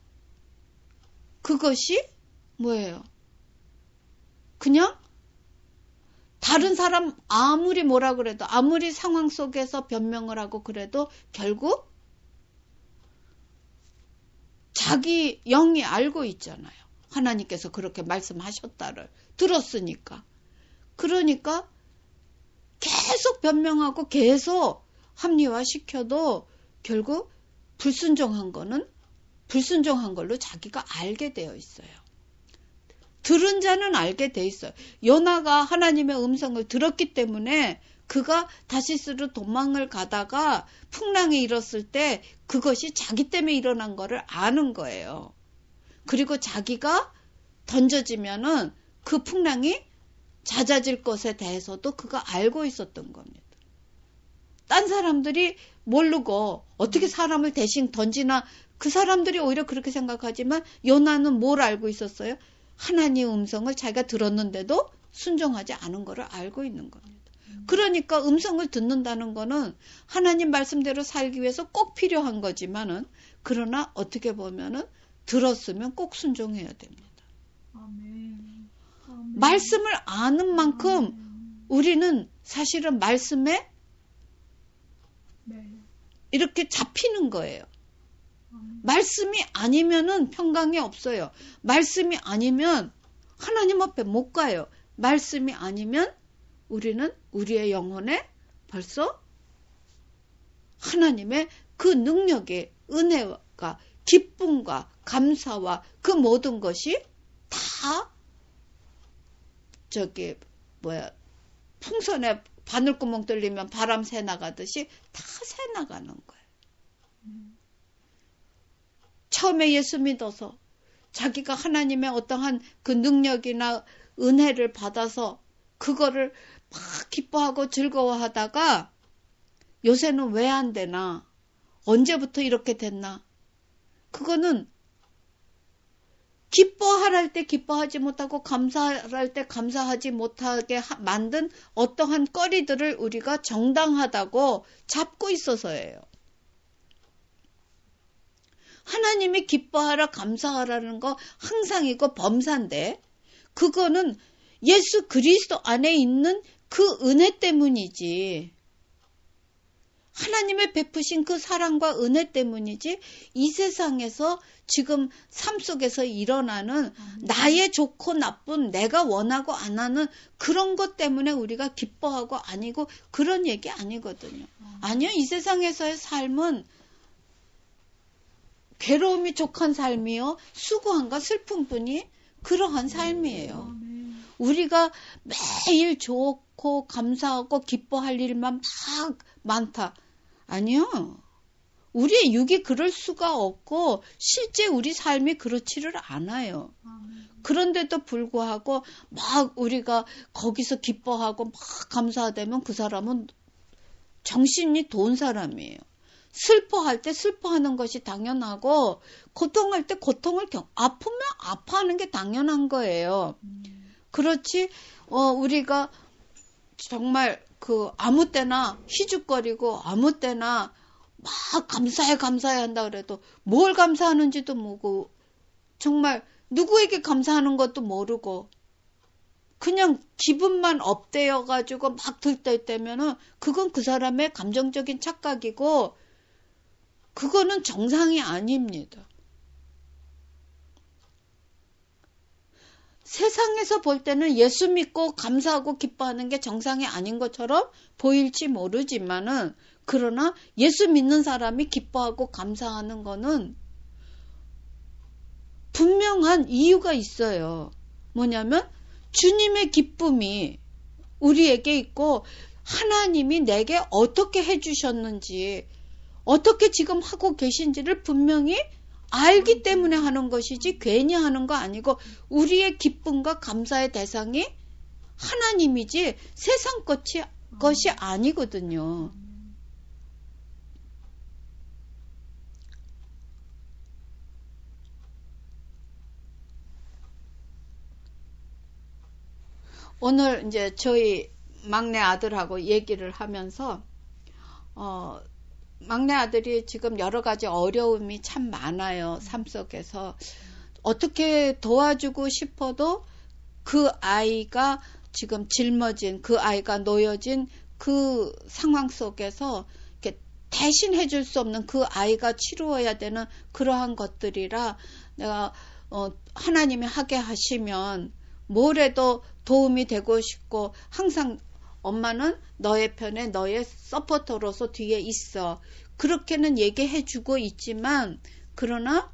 그것이 뭐예요? 그냥 다른 사람 아무리 뭐라 그래도 아무리 상황 속에서 변명을 하고 그래도 결국 자기 영이 알고 있잖아요. 하나님께서 그렇게 말씀하셨다를 들었으니까. 그러니까 계속 변명하고 계속 합리화시켜도 결국 불순종한 거는 불순종한 걸로 자기가 알게 되어 있어요. 들은 자는 알게 돼 있어요. 요나가 하나님의 음성을 들었기 때문에 그가 다시스로 도망을 가다가 풍랑이 일었을 때 그것이 자기 때문에 일어난 거를 아는 거예요. 그리고 자기가 던져지면은 그 풍랑이 잦아질 것에 대해서도 그가 알고 있었던 겁니다. 딴 사람들이 모르고 어떻게 사람을 대신 던지나 그 사람들이 오히려 그렇게 생각하지만 요나는 뭘 알고 있었어요? 하나님의 음성을 자기가 들었는데도 순종하지 않은 것을 알고 있는 겁니다. 그러니까 음성을 듣는다는 거는 하나님 말씀대로 살기 위해서 꼭 필요한 거지만은 그러나 어떻게 보면은 들었으면 꼭 순종해야 됩니다. 아멘. 아멘. 말씀을 아는 만큼 아멘. 우리는 사실은 말씀에 네. 이렇게 잡히는 거예요. 아멘. 말씀이 아니면은 평강이 없어요. 말씀이 아니면 하나님 앞에 못 가요. 말씀이 아니면 우리는 우리의 영혼에 벌써 하나님의 그 능력의 은혜가 기쁨과 감사와 그 모든 것이 다 저기 뭐야 풍선에 바늘구멍 뚫리면 바람 새 나가듯이 다 새 나가는 거예요. 음. 처음에 예수 믿어서 자기가 하나님의 어떠한 그 능력이나 은혜를 받아서 그거를 막 기뻐하고 즐거워하다가 요새는 왜 안 되나? 언제부터 이렇게 됐나? 그거는 기뻐할 때 기뻐하지 못하고 감사할 때 감사하지 못하게 하, 만든 어떠한 거리들을 우리가 정당하다고 잡고 있어서예요. 하나님이 기뻐하라 감사하라는 거 항상이고 범사인데 그거는 예수 그리스도 안에 있는 그 은혜 때문이지. 하나님의 베푸신 그 사랑과 은혜 때문이지 이 세상에서 지금 삶 속에서 일어나는 음. 나의 좋고 나쁜 내가 원하고 안 하는 그런 것 때문에 우리가 기뻐하고 아니고 그런 얘기 아니거든요. 음. 아니요. 이 세상에서의 삶은 괴로움이 족한 삶이요. 수고함과 슬픔뿐이 그러한 삶이에요. 음. 우리가 매일 좋고 감사하고 기뻐할 일만 막 많다. 아니요. 우리의 육이 그럴 수가 없고 실제 우리 삶이 그렇지를 않아요. 그런데도 불구하고 막 우리가 거기서 기뻐하고 막 감사하다면 그 사람은 정신이 돈 사람이에요. 슬퍼할 때 슬퍼하는 것이 당연하고 고통할 때 고통을 경 아프면 아파하는 게 당연한 거예요. 그렇지 어, 우리가 정말 그 아무 때나 희죽거리고 아무 때나 막 감사해 감사해 한다 그래도 뭘 감사하는지도 모르고 정말 누구에게 감사하는 것도 모르고 그냥 기분만 업되어 가지고 막 들떠 있다면은 그건 그 사람의 감정적인 착각이고 그거는 정상이 아닙니다. 세상에서 볼 때는 예수 믿고 감사하고 기뻐하는 게 정상이 아닌 것처럼 보일지 모르지만은 그러나 예수 믿는 사람이 기뻐하고 감사하는 거는 분명한 이유가 있어요. 뭐냐면 주님의 기쁨이 우리에게 있고 하나님이 내게 어떻게 해주셨는지 어떻게 지금 하고 계신지를 분명히 알기 때문에 하는 것이지 괜히 하는 거 아니고 우리의 기쁨과 감사의 대상이 하나님이지 세상 것이, 것이 아니거든요. 오늘 이제 저희 막내 아들하고 얘기를 하면서 어, 막내 아들이 지금 여러 가지 어려움이 참 많아요. 삶 속에서. 어떻게 도와주고 싶어도 그 아이가 지금 짊어진, 그 아이가 놓여진 그 상황 속에서 이렇게 대신 해줄 수 없는 그 아이가 치루어야 되는 그러한 것들이라 내가 어, 하나님이 하게 하시면 뭐래도 도움이 되고 싶고 항상 엄마는 너의 편에 너의 서포터로서 뒤에 있어. 그렇게는 얘기해주고 있지만 그러나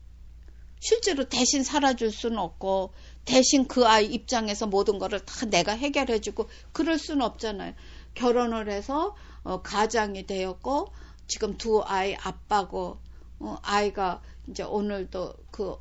실제로 대신 살아줄 수는 없고 대신 그 아이 입장에서 모든 거를 다 내가 해결해주고 그럴 수는 없잖아요. 결혼을 해서 어, 가장이 되었고 지금 두 아이 아빠고 어, 아이가 이제 오늘도 그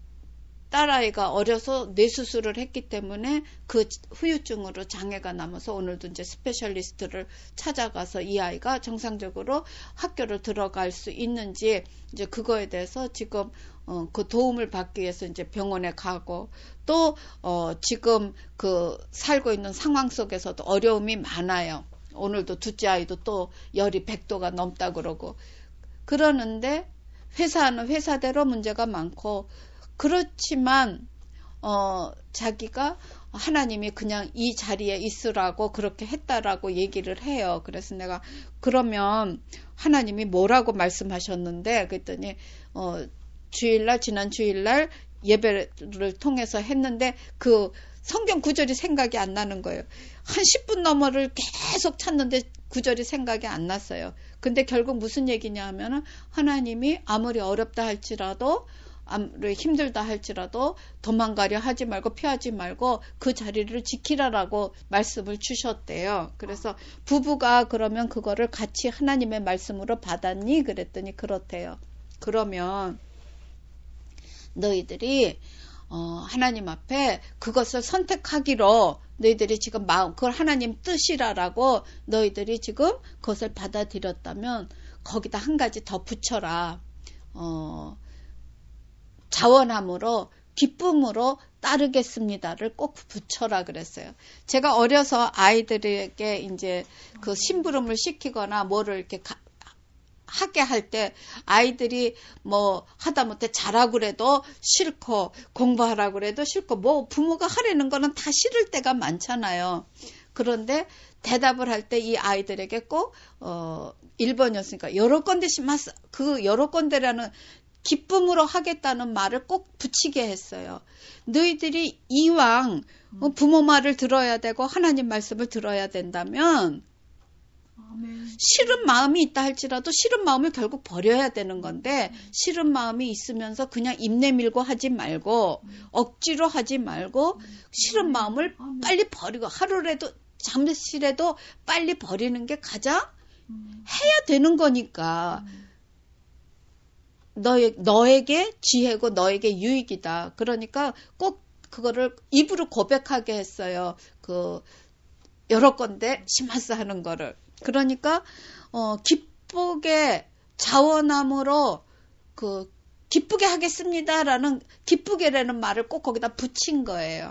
딸아이가 어려서 뇌수술을 했기 때문에 그 후유증으로 장애가 남아서 오늘도 이제 스페셜리스트를 찾아가서 이 아이가 정상적으로 학교를 들어갈 수 있는지 이제 그거에 대해서 지금 어, 그 도움을 받기 위해서 이제 병원에 가고 또 어, 지금 그 살고 있는 상황 속에서도 어려움이 많아요. 오늘도 둘째 아이도 또 열이 백 도가 넘다 그러고 그러는데 회사는 회사대로 문제가 많고 그렇지만 어, 자기가 하나님이 그냥 이 자리에 있으라고 그렇게 했다라고 얘기를 해요. 그래서 내가 그러면 하나님이 뭐라고 말씀하셨는데 그랬더니 어, 주일날 지난 주일날 예배를 통해서 했는데 그 성경 구절이 생각이 안 나는 거예요. 한 십 분 넘어를 계속 찾는데 구절이 생각이 안 났어요. 근데 결국 무슨 얘기냐 하면은 하나님이 아무리 어렵다 할지라도 아무리 힘들다 할지라도 도망가려 하지 말고 피하지 말고 그 자리를 지키라라고 말씀을 주셨대요. 그래서 부부가 그러면 그거를 같이 하나님의 말씀으로 받았니? 그랬더니 그렇대요. 그러면 너희들이 어, 하나님 앞에 그것을 선택하기로 너희들이 지금 마음 그걸 하나님 뜻이라라고 너희들이 지금 그것을 받아들였다면 거기다 한 가지 더 붙여라. 어, 자원함으로 기쁨으로 따르겠습니다를 꼭 붙여라 그랬어요. 제가 어려서 아이들에게 이제 그 심부름을 시키거나 뭐를 이렇게 가, 하게 할 때 아이들이 뭐 하다못해 자라고 그래도 싫고 공부하라고 그래도 싫고 뭐 부모가 하려는 거는 다 싫을 때가 많잖아요. 그런데 대답을 할 때 이 아이들에게 꼭 어 일 번이었으니까 여러 건데 심하스 그 여러 건데라는 기쁨으로 하겠다는 말을 꼭 붙이게 했어요. 너희들이 이왕 부모 말을 들어야 되고 하나님 말씀을 들어야 된다면 아멘. 싫은 마음이 있다 할지라도 싫은 마음을 결국 버려야 되는 건데 싫은 마음이 있으면서 그냥 입 내밀고 하지 말고 억지로 하지 말고 싫은 마음을 빨리 버리고 하루라도 잠시라도 빨리 버리는 게 가장 해야 되는 거니까 너의, 너에게 지혜고 너에게 유익이다. 그러니까 꼭 그거를 입으로 고백하게 했어요. 그 여러 건데 심하스 하는 거를. 그러니까 어, 기쁘게 자원함으로 그 기쁘게 하겠습니다라는 기쁘게라는 말을 꼭 거기다 붙인 거예요.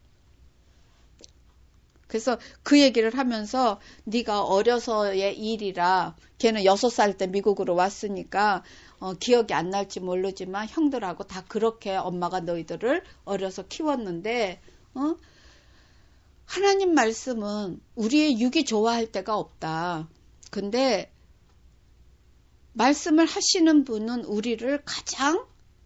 그래서 그 얘기를 하면서 네가 어려서의 일이라 걔는 여섯 살 때 미국으로 왔으니까 어, 기억이 안 날지 모르지만 형들하고 다 그렇게 엄마가 너희들을 어려서 키웠는데 어? 하나님 말씀은 우리의 육이 좋아할 때가 없다. 근데 말씀을 하시는 분은 우리를 가장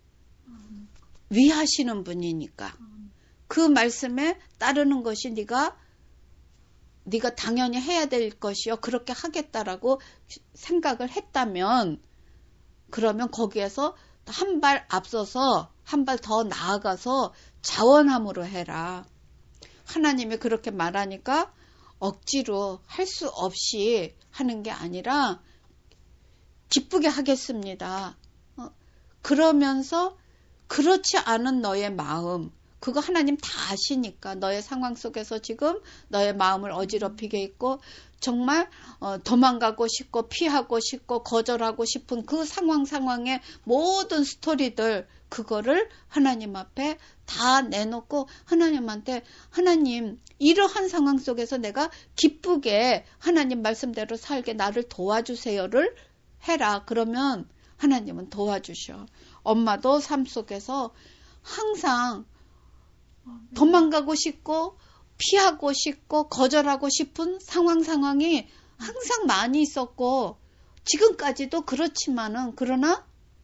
위하시는 분이니까 그 말씀에 따르는 것이 네가 네가 당연히 해야 될 것이요. 그렇게 하겠다라고 생각을 했다면 그러면 거기에서 한 발 앞서서 한 발 더 나아가서 자원함으로 해라. 하나님이 그렇게 말하니까 억지로 할 수 없이 하는 게 아니라 기쁘게 하겠습니다. 어, 그러면서 그렇지 않은 너의 마음 그거 하나님 다 아시니까 너의 상황 속에서 지금 너의 마음을 어지럽히게 있고 정말 어, 도망가고 싶고 피하고 싶고 거절하고 싶은 그 상황 상황의 모든 스토리들 그거를 하나님 앞에 다 내놓고 하나님한테 하나님 이러한 상황 속에서 내가 기쁘게 하나님 말씀대로 살게 나를 도와주세요를 해라. 그러면 하나님은 도와주셔. 엄마도 삶 속에서 항상 도망가고 싶고 피하고 싶고 거절하고 싶은 상황 상황이 항상 많이 있었고 지금까지도 그렇지만은 그러나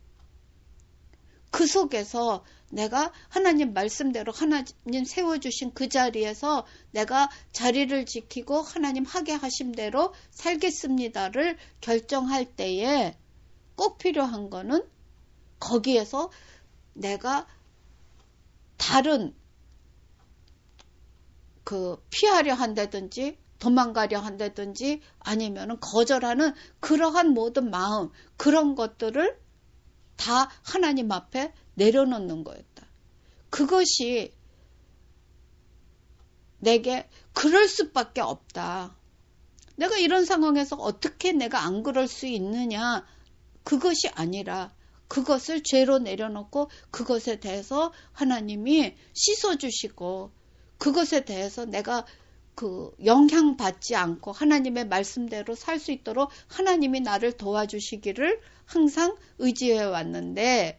그 속에서 내가 하나님 말씀대로 하나님 세워주신 그 자리에서 내가 자리를 지키고 하나님 하게 하신 대로 살겠습니다를 결정할 때에 꼭 필요한 거는 거기에서 내가 다른 그 피하려 한다든지 도망가려 한다든지 아니면은 거절하는 그러한 모든 마음 그런 것들을 다 하나님 앞에 내려놓는 거였다. 그것이 내게 그럴 수밖에 없다. 내가 이런 상황에서 어떻게 내가 안 그럴 수 있느냐. 그것이 아니라 그것을 죄로 내려놓고 그것에 대해서 하나님이 씻어주시고 그것에 대해서 내가 그 영향받지 않고 하나님의 말씀대로 살 수 있도록 하나님이 나를 도와주시기를 항상 의지해 왔는데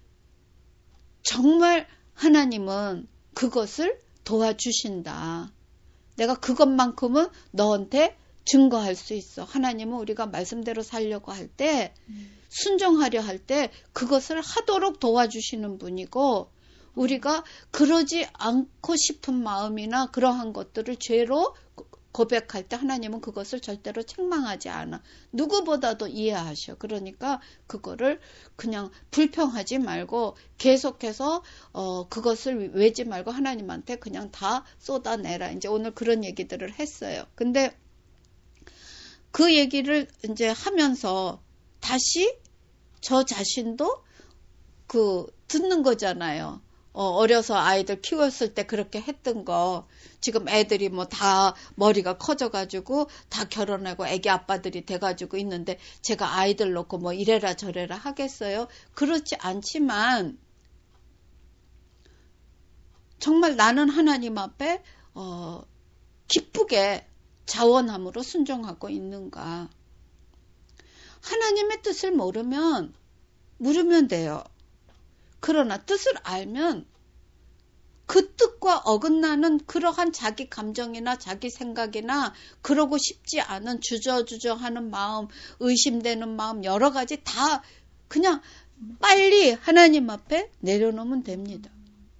정말 하나님은 그것을 도와주신다. 내가 그것만큼은 너한테 증거할 수 있어. 하나님은 우리가 말씀대로 살려고 할 때 순종하려 할 때 그것을 하도록 도와주시는 분이고 우리가 그러지 않고 싶은 마음이나 그러한 것들을 죄로 고백할 때 하나님은 그것을 절대로 책망하지 않아. 누구보다도 이해하셔. 그러니까 그거를 그냥 불평하지 말고 계속해서 어 그것을 외지 말고 하나님한테 그냥 다 쏟아내라. 이제 오늘 그런 얘기들을 했어요. 근데 그 얘기를 이제 하면서 다시 저 자신도 그 듣는 거잖아요. 어, 어려서 아이들 키웠을 때 그렇게 했던 거 지금 애들이 뭐 다 머리가 커져가지고 다 결혼하고 애기 아빠들이 돼가지고 있는데 제가 아이들 놓고 뭐 이래라 저래라 하겠어요? 그렇지 않지만 정말 나는 하나님 앞에 어, 기쁘게 자원함으로 순종하고 있는가. 하나님의 뜻을 모르면 물으면 돼요. 그러나 뜻을 알면 그 뜻과 어긋나는 그러한 자기 감정이나 자기 생각이나 그러고 싶지 않은 주저주저하는 마음, 의심되는 마음 여러 가지 다 그냥 빨리 하나님 앞에 내려놓으면 됩니다.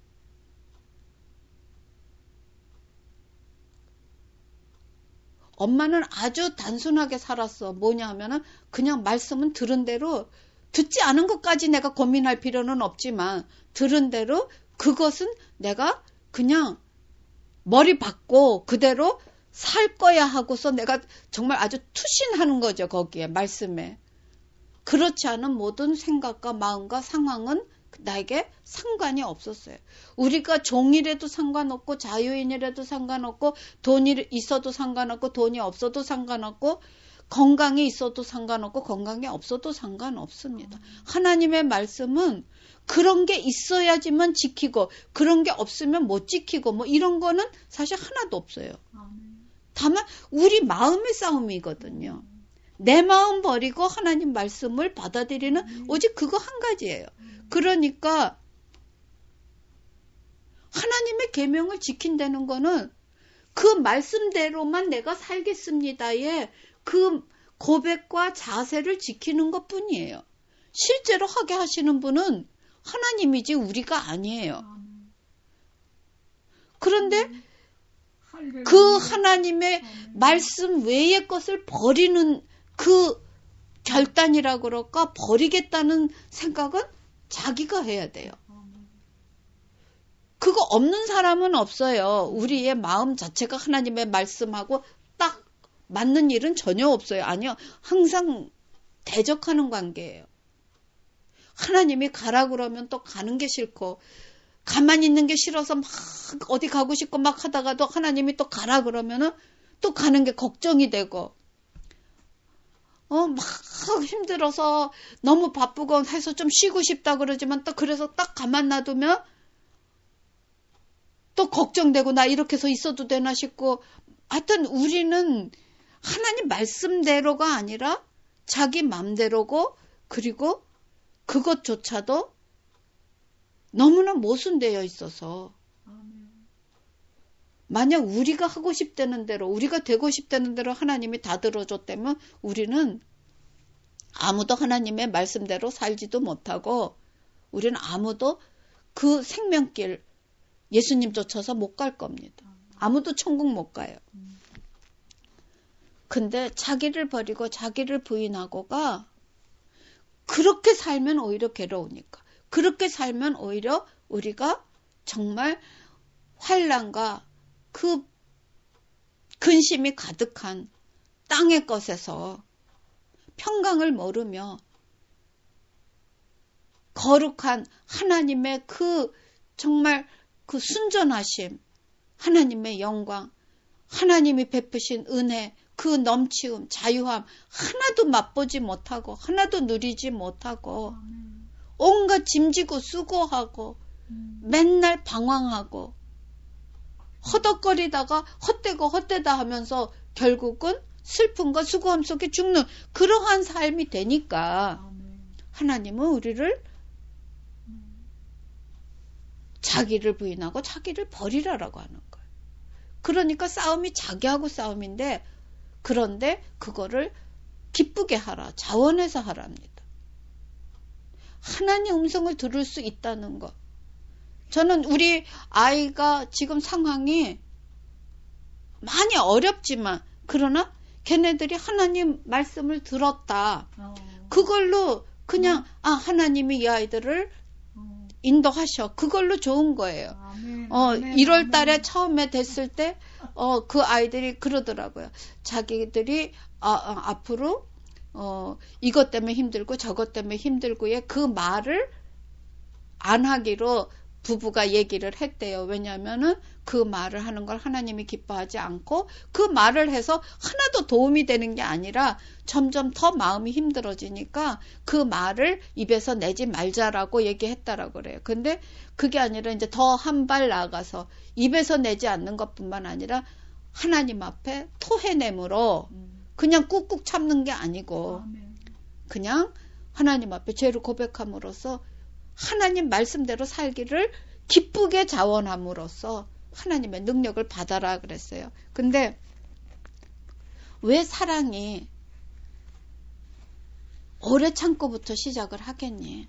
엄마는 아주 단순하게 살았어. 뭐냐 하면은 그냥 말씀은 들은 대로 듣지 않은 것까지 내가 고민할 필요는 없지만 들은 대로 그것은 내가 그냥 머리 박고 그대로 살 거야 하고서 내가 정말 아주 투신하는 거죠. 거기에 말씀에. 그렇지 않은 모든 생각과 마음과 상황은 나에게 상관이 없었어요. 우리가 종이라도 상관없고 자유인이라도 상관없고 돈이 있어도 상관없고 돈이 없어도 상관없고 건강이 있어도 상관없고 건강이 없어도 상관없습니다. 하나님의 말씀은 그런 게 있어야지만 지키고 그런 게 없으면 못 지키고 뭐 이런 거는 사실 하나도 없어요. 다만 우리 마음의 싸움이거든요. 내 마음 버리고 하나님 말씀을 받아들이는 오직 그거 한 가지예요. 그러니까 하나님의 계명을 지킨다는 거는 그 말씀대로만 내가 살겠습니다에 그 고백과 자세를 지키는 것뿐이에요. 실제로 하게 하시는 분은 하나님이지 우리가 아니에요. 그런데 그 하나님의 말씀 외의 것을 버리는 그 결단이라 그럴까 버리겠다는 생각은 자기가 해야 돼요. 그거 없는 사람은 없어요. 우리의 마음 자체가 하나님의 말씀하고 딱 맞는 일은 전혀 없어요. 아니요. 항상 대적하는 관계예요. 하나님이 가라 그러면 또 가는 게 싫고 가만히 있는 게 싫어서 막 어디 가고 싶고 막 하다가도 하나님이 또 가라 그러면은 또 가는 게 걱정이 되고 어, 막 힘들어서 너무 바쁘고 해서 좀 쉬고 싶다 그러지만 또 그래서 딱 가만 놔두면 또 걱정되고 나 이렇게 해서 있어도 되나 싶고 하여튼 우리는 하나님 말씀대로가 아니라 자기 맘대로고 그리고 그것조차도 너무나 모순되어 있어서 만약 우리가 하고 싶다는 대로 우리가 되고 싶다는 대로 하나님이 다 들어줬다면 우리는 아무도 하나님의 말씀대로 살지도 못하고 우리는 아무도 그 생명길 예수님 쫓아서 못 갈 겁니다. 아무도 천국 못 가요. 근데 자기를 버리고 자기를 부인하고가 그렇게 살면 오히려 괴로우니까. 그렇게 살면 오히려 우리가 정말 환난과 그 근심이 가득한 땅의 것에서 평강을 모르며 거룩한 하나님의 그 정말 그 순전하심, 하나님의 영광, 하나님이 베푸신 은혜, 그 넘치움, 자유함 하나도 맛보지 못하고 하나도 누리지 못하고 온갖 짐지고 수고하고 맨날 방황하고 허덕거리다가 헛되고 헛되다 하면서 결국은 슬픔과 수고함 속에 죽는 그러한 삶이 되니까 하나님은 우리를 자기를 부인하고 자기를 버리라라고 하는 거예요. 그러니까 싸움이 자기하고 싸움인데 그런데 그거를 기쁘게 하라. 자원해서 하랍니다. 하나님 음성을 들을 수 있다는 것. 저는 우리 아이가 지금 상황이 많이 어렵지만 그러나 걔네들이 하나님 말씀을 들었다. 그걸로 그냥 아 하나님이 이 아이들을 인도하셔. 그걸로 좋은 거예요. 아멘, 어, 아멘, 일월 달에 아멘. 처음에 됐을 때, 어, 그 아이들이 그러더라고요. 자기들이, 아, 아, 앞으로, 어, 이것 때문에 힘들고 저것 때문에 힘들고의 그 말을 안 하기로 부부가 얘기를 했대요. 왜냐면은 그 말을 하는 걸 하나님이 기뻐하지 않고 그 말을 해서 하나도 도움이 되는 게 아니라 점점 더 마음이 힘들어지니까 그 말을 입에서 내지 말자라고 얘기했다라고 그래요. 근데 그게 아니라 이제 더 한 발 나아가서 입에서 내지 않는 것뿐만 아니라 하나님 앞에 토해냄으로 그냥 꾹꾹 참는 게 아니고 그냥 하나님 앞에 죄를 고백함으로써 하나님 말씀대로 살기를 기쁘게 자원함으로써 하나님의 능력을 받아라 그랬어요. 근데 왜 사랑이 오래 참고부터 시작을 하겠니?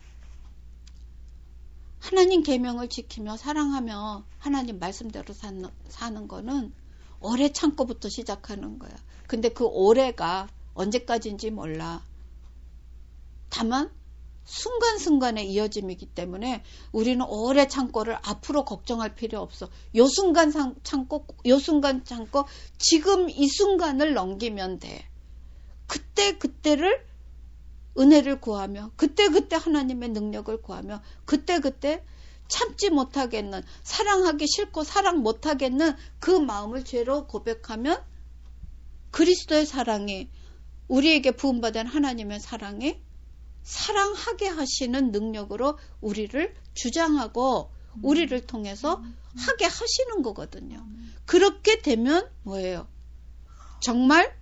하나님 계명을 지키며 사랑하며 하나님 말씀대로 사는, 사는 거는 오래 참고부터 시작하는 거야. 근데 그 오래가 언제까지인지 몰라. 다만 순간순간의 이어짐이기 때문에 우리는 오래 참고를 앞으로 걱정할 필요 없어. 요 순간 참고, 요 순간 참고, 지금 이 순간을 넘기면 돼. 그때 그때를 은혜를 구하며, 그때 그때 하나님의 능력을 구하며, 그때 그때 참지 못하겠는, 사랑하기 싫고 사랑 못하겠는 그 마음을 죄로 고백하면 그리스도의 사랑이, 우리에게 부음받은 하나님의 사랑이 사랑하게 하시는 능력으로 우리를 주장하고 우리를 통해서 하게 하시는 거거든요. 그렇게 되면 뭐예요? 정말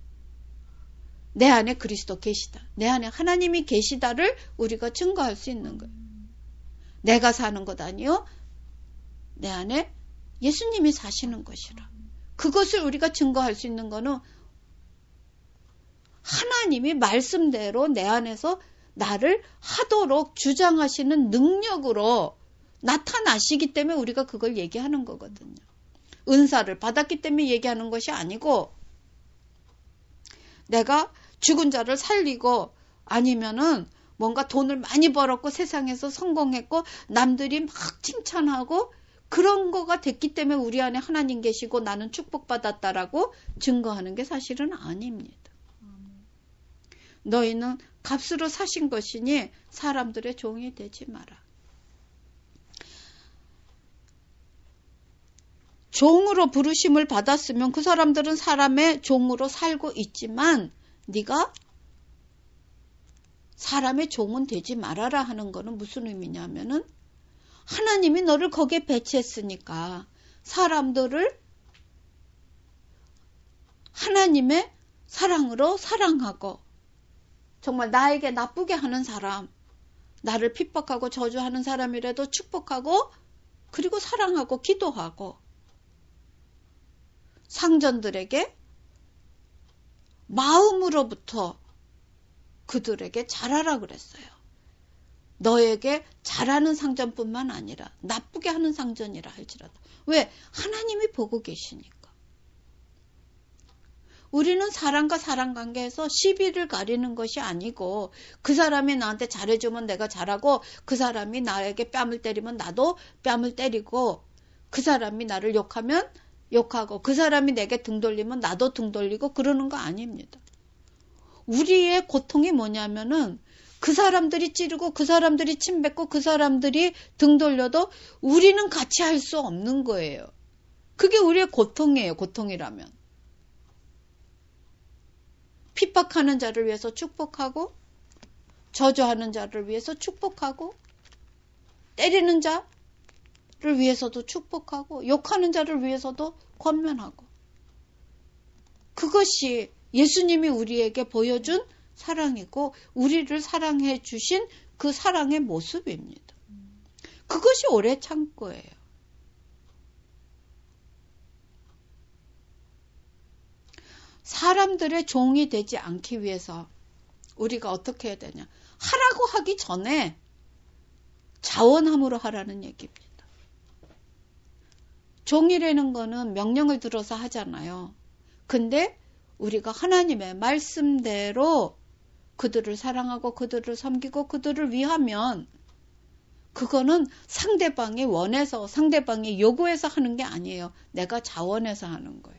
내 안에 그리스도 계시다. 내 안에 하나님이 계시다를 우리가 증거할 수 있는 거예요. 내가 사는 것 아니요. 내 안에 예수님이 사시는 것이라. 그것을 우리가 증거할 수 있는 거는 하나님이 말씀대로 내 안에서 나를 하도록 주장하시는 능력으로 나타나시기 때문에 우리가 그걸 얘기하는 거거든요. 은사를 받았기 때문에 얘기하는 것이 아니고 내가 죽은 자를 살리고 아니면은 뭔가 돈을 많이 벌었고 세상에서 성공했고 남들이 막 칭찬하고 그런 거가 됐기 때문에 우리 안에 하나님 계시고 나는 축복받았다라고 증거하는 게 사실은 아닙니다. 너희는 값으로 사신 것이니 사람들의 종이 되지 마라. 종으로 부르심을 받았으면 그 사람들은 사람의 종으로 살고 있지만 네가 사람의 종은 되지 말아라 하는 거는 무슨 의미냐면은 하나님이 너를 거기에 배치했으니까 사람들을 하나님의 사랑으로 사랑하고 정말 나에게 나쁘게 하는 사람, 나를 핍박하고 저주하는 사람이라도 축복하고 그리고 사랑하고 기도하고 상전들에게 마음으로부터 그들에게 잘하라 그랬어요. 너에게 잘하는 상전뿐만 아니라 나쁘게 하는 상전이라 할지라도. 왜? 하나님이 보고 계시니까. 우리는 사람과 사람 관계에서 시비를 가리는 것이 아니고 그 사람이 나한테 잘해주면 내가 잘하고 그 사람이 나에게 뺨을 때리면 나도 뺨을 때리고 그 사람이 나를 욕하면 욕하고 그 사람이 내게 등 돌리면 나도 등 돌리고 그러는 거 아닙니다. 우리의 고통이 뭐냐면은 그 사람들이 찌르고 그 사람들이 침뱉고 그 사람들이 등 돌려도 우리는 같이 할 수 없는 거예요. 그게 우리의 고통이에요. 고통이라면. 핍박하는 자를 위해서 축복하고 저주하는 자를 위해서 축복하고 때리는 자를 위해서도 축복하고 욕하는 자를 위해서도 권면하고 그것이 예수님이 우리에게 보여준 사랑이고 우리를 사랑해 주신 그 사랑의 모습입니다. 그것이 오래 참 거예요. 사람들의 종이 되지 않기 위해서 우리가 어떻게 해야 되냐. 하라고 하기 전에 자원함으로 하라는 얘기입니다. 종이라는 거는 명령을 들어서 하잖아요. 근데 우리가 하나님의 말씀대로 그들을 사랑하고 그들을 섬기고 그들을 위하면 그거는 상대방이 원해서 상대방이 요구해서 하는 게 아니에요. 내가 자원해서 하는 거예요.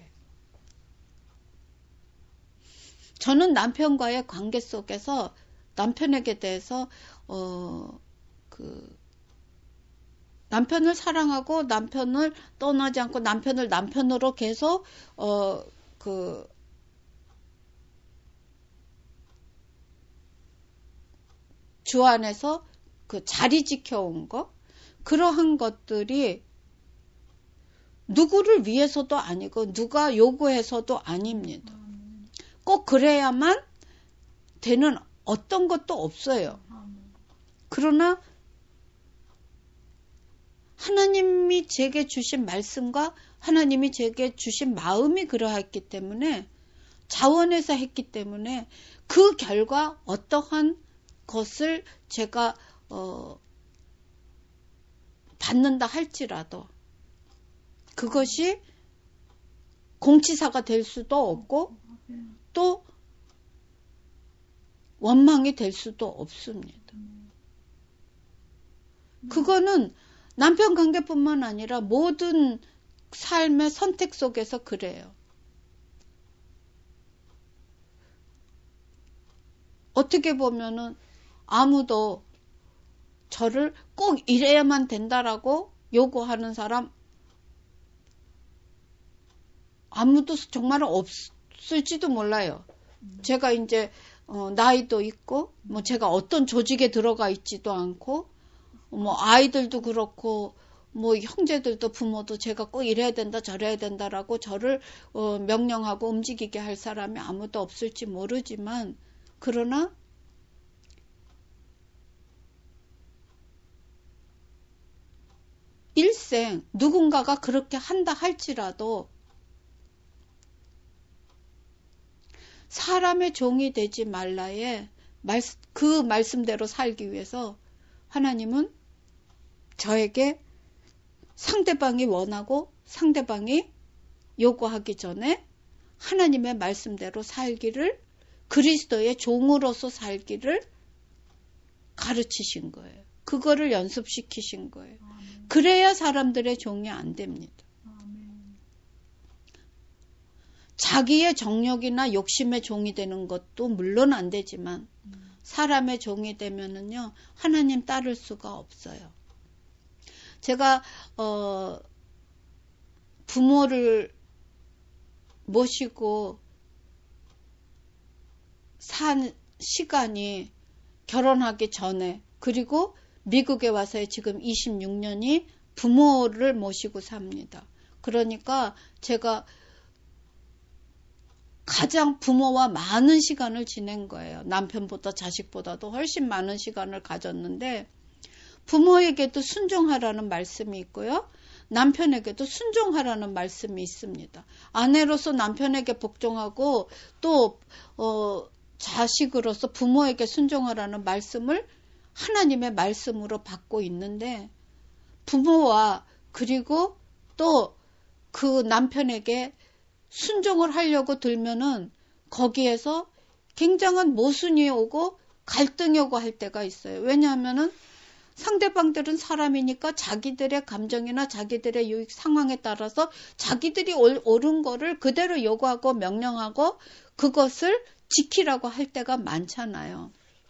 저는 남편과의 관계 속에서 남편에게 대해서 어, 그 남편을 사랑하고 남편을 떠나지 않고 남편을 남편으로 계속 어, 그 주 안에서 그 자리 지켜온 거 그러한 것들이 누구를 위해서도 아니고 누가 요구해서도 아닙니다. 꼭 그래야만 되는 어떤 것도 없어요. 그러나 하나님이 제게 주신 말씀과 하나님이 제게 주신 마음이 그러했기 때문에 자원해서 했기 때문에 그 결과 어떠한 것을 제가 어, 받는다 할지라도 그것이 공치사가 될 수도 없고 또 원망이 될 수도 없습니다. 그거는 남편 관계뿐만 아니라 모든 삶의 선택 속에서 그래요. 어떻게 보면은 아무도 저를 꼭 이래야만 된다라고 요구하는 사람 아무도 정말 없을지도 몰라요. 음. 제가 이제 어, 나이도 있고 뭐 제가 어떤 조직에 들어가 있지도 않고 뭐 아이들도 그렇고 뭐 형제들도 부모도 제가 꼭 이래야 된다 저래야 된다라고 저를 어, 명령하고 움직이게 할 사람이 아무도 없을지 모르지만 그러나 일생 누군가가 그렇게 한다 할지라도 사람의 종이 되지 말라에 그 말씀대로 살기 위해서 하나님은 저에게 상대방이 원하고 상대방이 요구하기 전에 하나님의 말씀대로 살기를 그리스도의 종으로서 살기를 가르치신 거예요. 그거를 연습시키신 거예요. 아멘. 그래야 사람들의 종이 안 됩니다. 아멘. 자기의 정욕이나 욕심의 종이 되는 것도 물론 안 되지만 음. 사람의 종이 되면은요 하나님 따를 수가 없어요. 제가 어, 부모를 모시고 산 시간이 결혼하기 전에, 그리고 미국에 와서의 지금 이십육 년이 부모를 모시고 삽니다. 그러니까 제가 가장 부모와 많은 시간을 지낸 거예요. 남편보다 자식보다도 훨씬 많은 시간을 가졌는데, 부모에게도 순종하라는 말씀이 있고요. 남편에게도 순종하라는 말씀이 있습니다. 아내로서 남편에게 복종하고 또 어, 자식으로서 부모에게 순종하라는 말씀을 하나님의 말씀으로 받고 있는데, 부모와 그리고 또 그 남편에게 순종을 하려고 들면은 거기에서 굉장한 모순이 오고 갈등이 오고 할 때가 있어요. 왜냐하면은 상대방들은 사람이니까 자기들의 감정이나 자기들의 유익 상황에 따라서 자기들이 옳은 거를 그대로 요구하고 명령하고 그것을 지키라고 할 때가 많잖아요.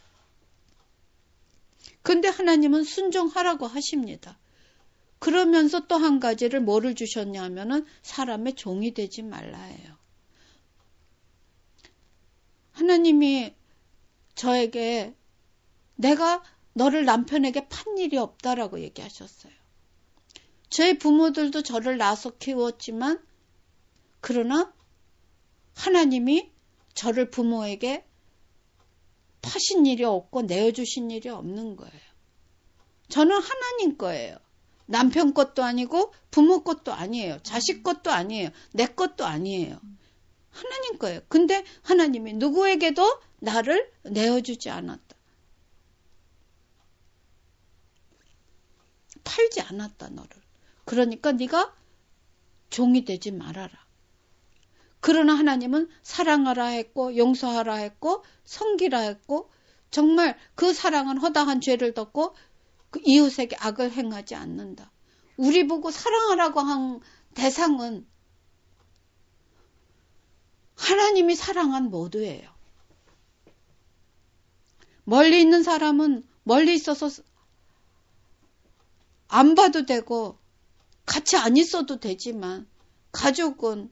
근데 하나님은 순종하라고 하십니다. 그러면서 또 한 가지를 뭐를 주셨냐 하면은 사람의 종이 되지 말라 해요. 하나님이 저에게 내가 너를 남편에게 판 일이 없다라고 얘기하셨어요. 저희 부모들도 저를 낳아서 키웠지만, 그러나 하나님이 저를 부모에게 파신 일이 없고 내어주신 일이 없는 거예요. 저는 하나님 거예요. 남편 것도 아니고 부모 것도 아니에요. 자식 것도 아니에요. 내 것도 아니에요. 하나님 거예요. 근데 하나님이 누구에게도 나를 내어주지 않았다. 팔지 않았다, 너를. 그러니까 네가 종이 되지 말아라. 그러나 하나님은 사랑하라 했고 용서하라 했고 섬기라 했고, 정말 그 사랑은 허다한 죄를 덮고 그 이웃에게 악을 행하지 않는다. 우리 보고 사랑하라고 한 대상은 하나님이 사랑한 모두예요. 멀리 있는 사람은 멀리 있어서 안 봐도 되고 같이 안 있어도 되지만, 가족은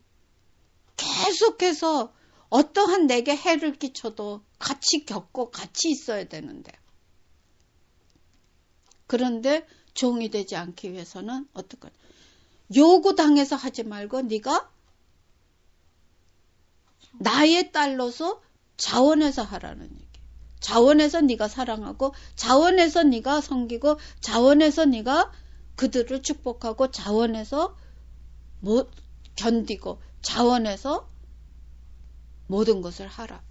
계속해서 어떠한 내게 해를 끼쳐도 같이 겪고 같이 있어야 되는데, 그런데 종이 되지 않기 위해서는 어떡하냐. 요구당해서 하지 말고 네가 나의 딸로서 자원해서 하라는 얘기. 자원해서 네가 사랑하고, 자원해서 네가 섬기고, 자원해서 네가 그들을 축복하고, 자원해서 못 견디고, 자원해서 모든 것을 하라.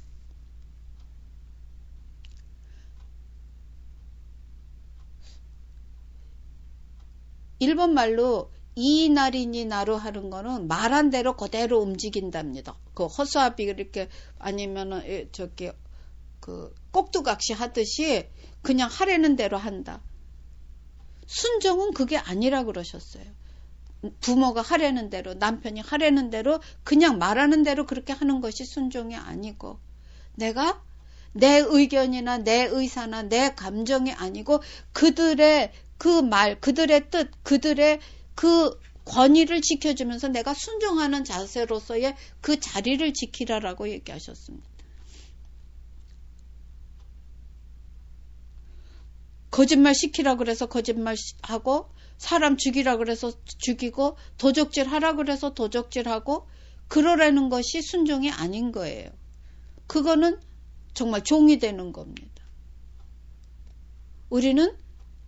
일본 말로 이날이니 나로 하는 거는 말한 대로 그대로 움직인답니다. 그 허수아비 이렇게 아니면은 저기 그 꼭두각시 하듯이 그냥 하라는 대로 한다. 순종은 그게 아니라 그러셨어요. 부모가 하라는 대로, 남편이 하라는 대로 그냥 말하는 대로 그렇게 하는 것이 순종이 아니고, 내가 내 의견이나 내 의사나 내 감정이 아니고 그들의 그 말, 그들의 뜻, 그들의 그 권위를 지켜주면서 내가 순종하는 자세로서의 그 자리를 지키라라고 얘기하셨습니다. 거짓말 시키라 그래서 거짓말하고, 사람 죽이라 그래서 죽이고, 도적질 하라 그래서 도적질하고, 그러라는 것이 순종이 아닌 거예요. 그거는 정말 종이 되는 겁니다. 우리는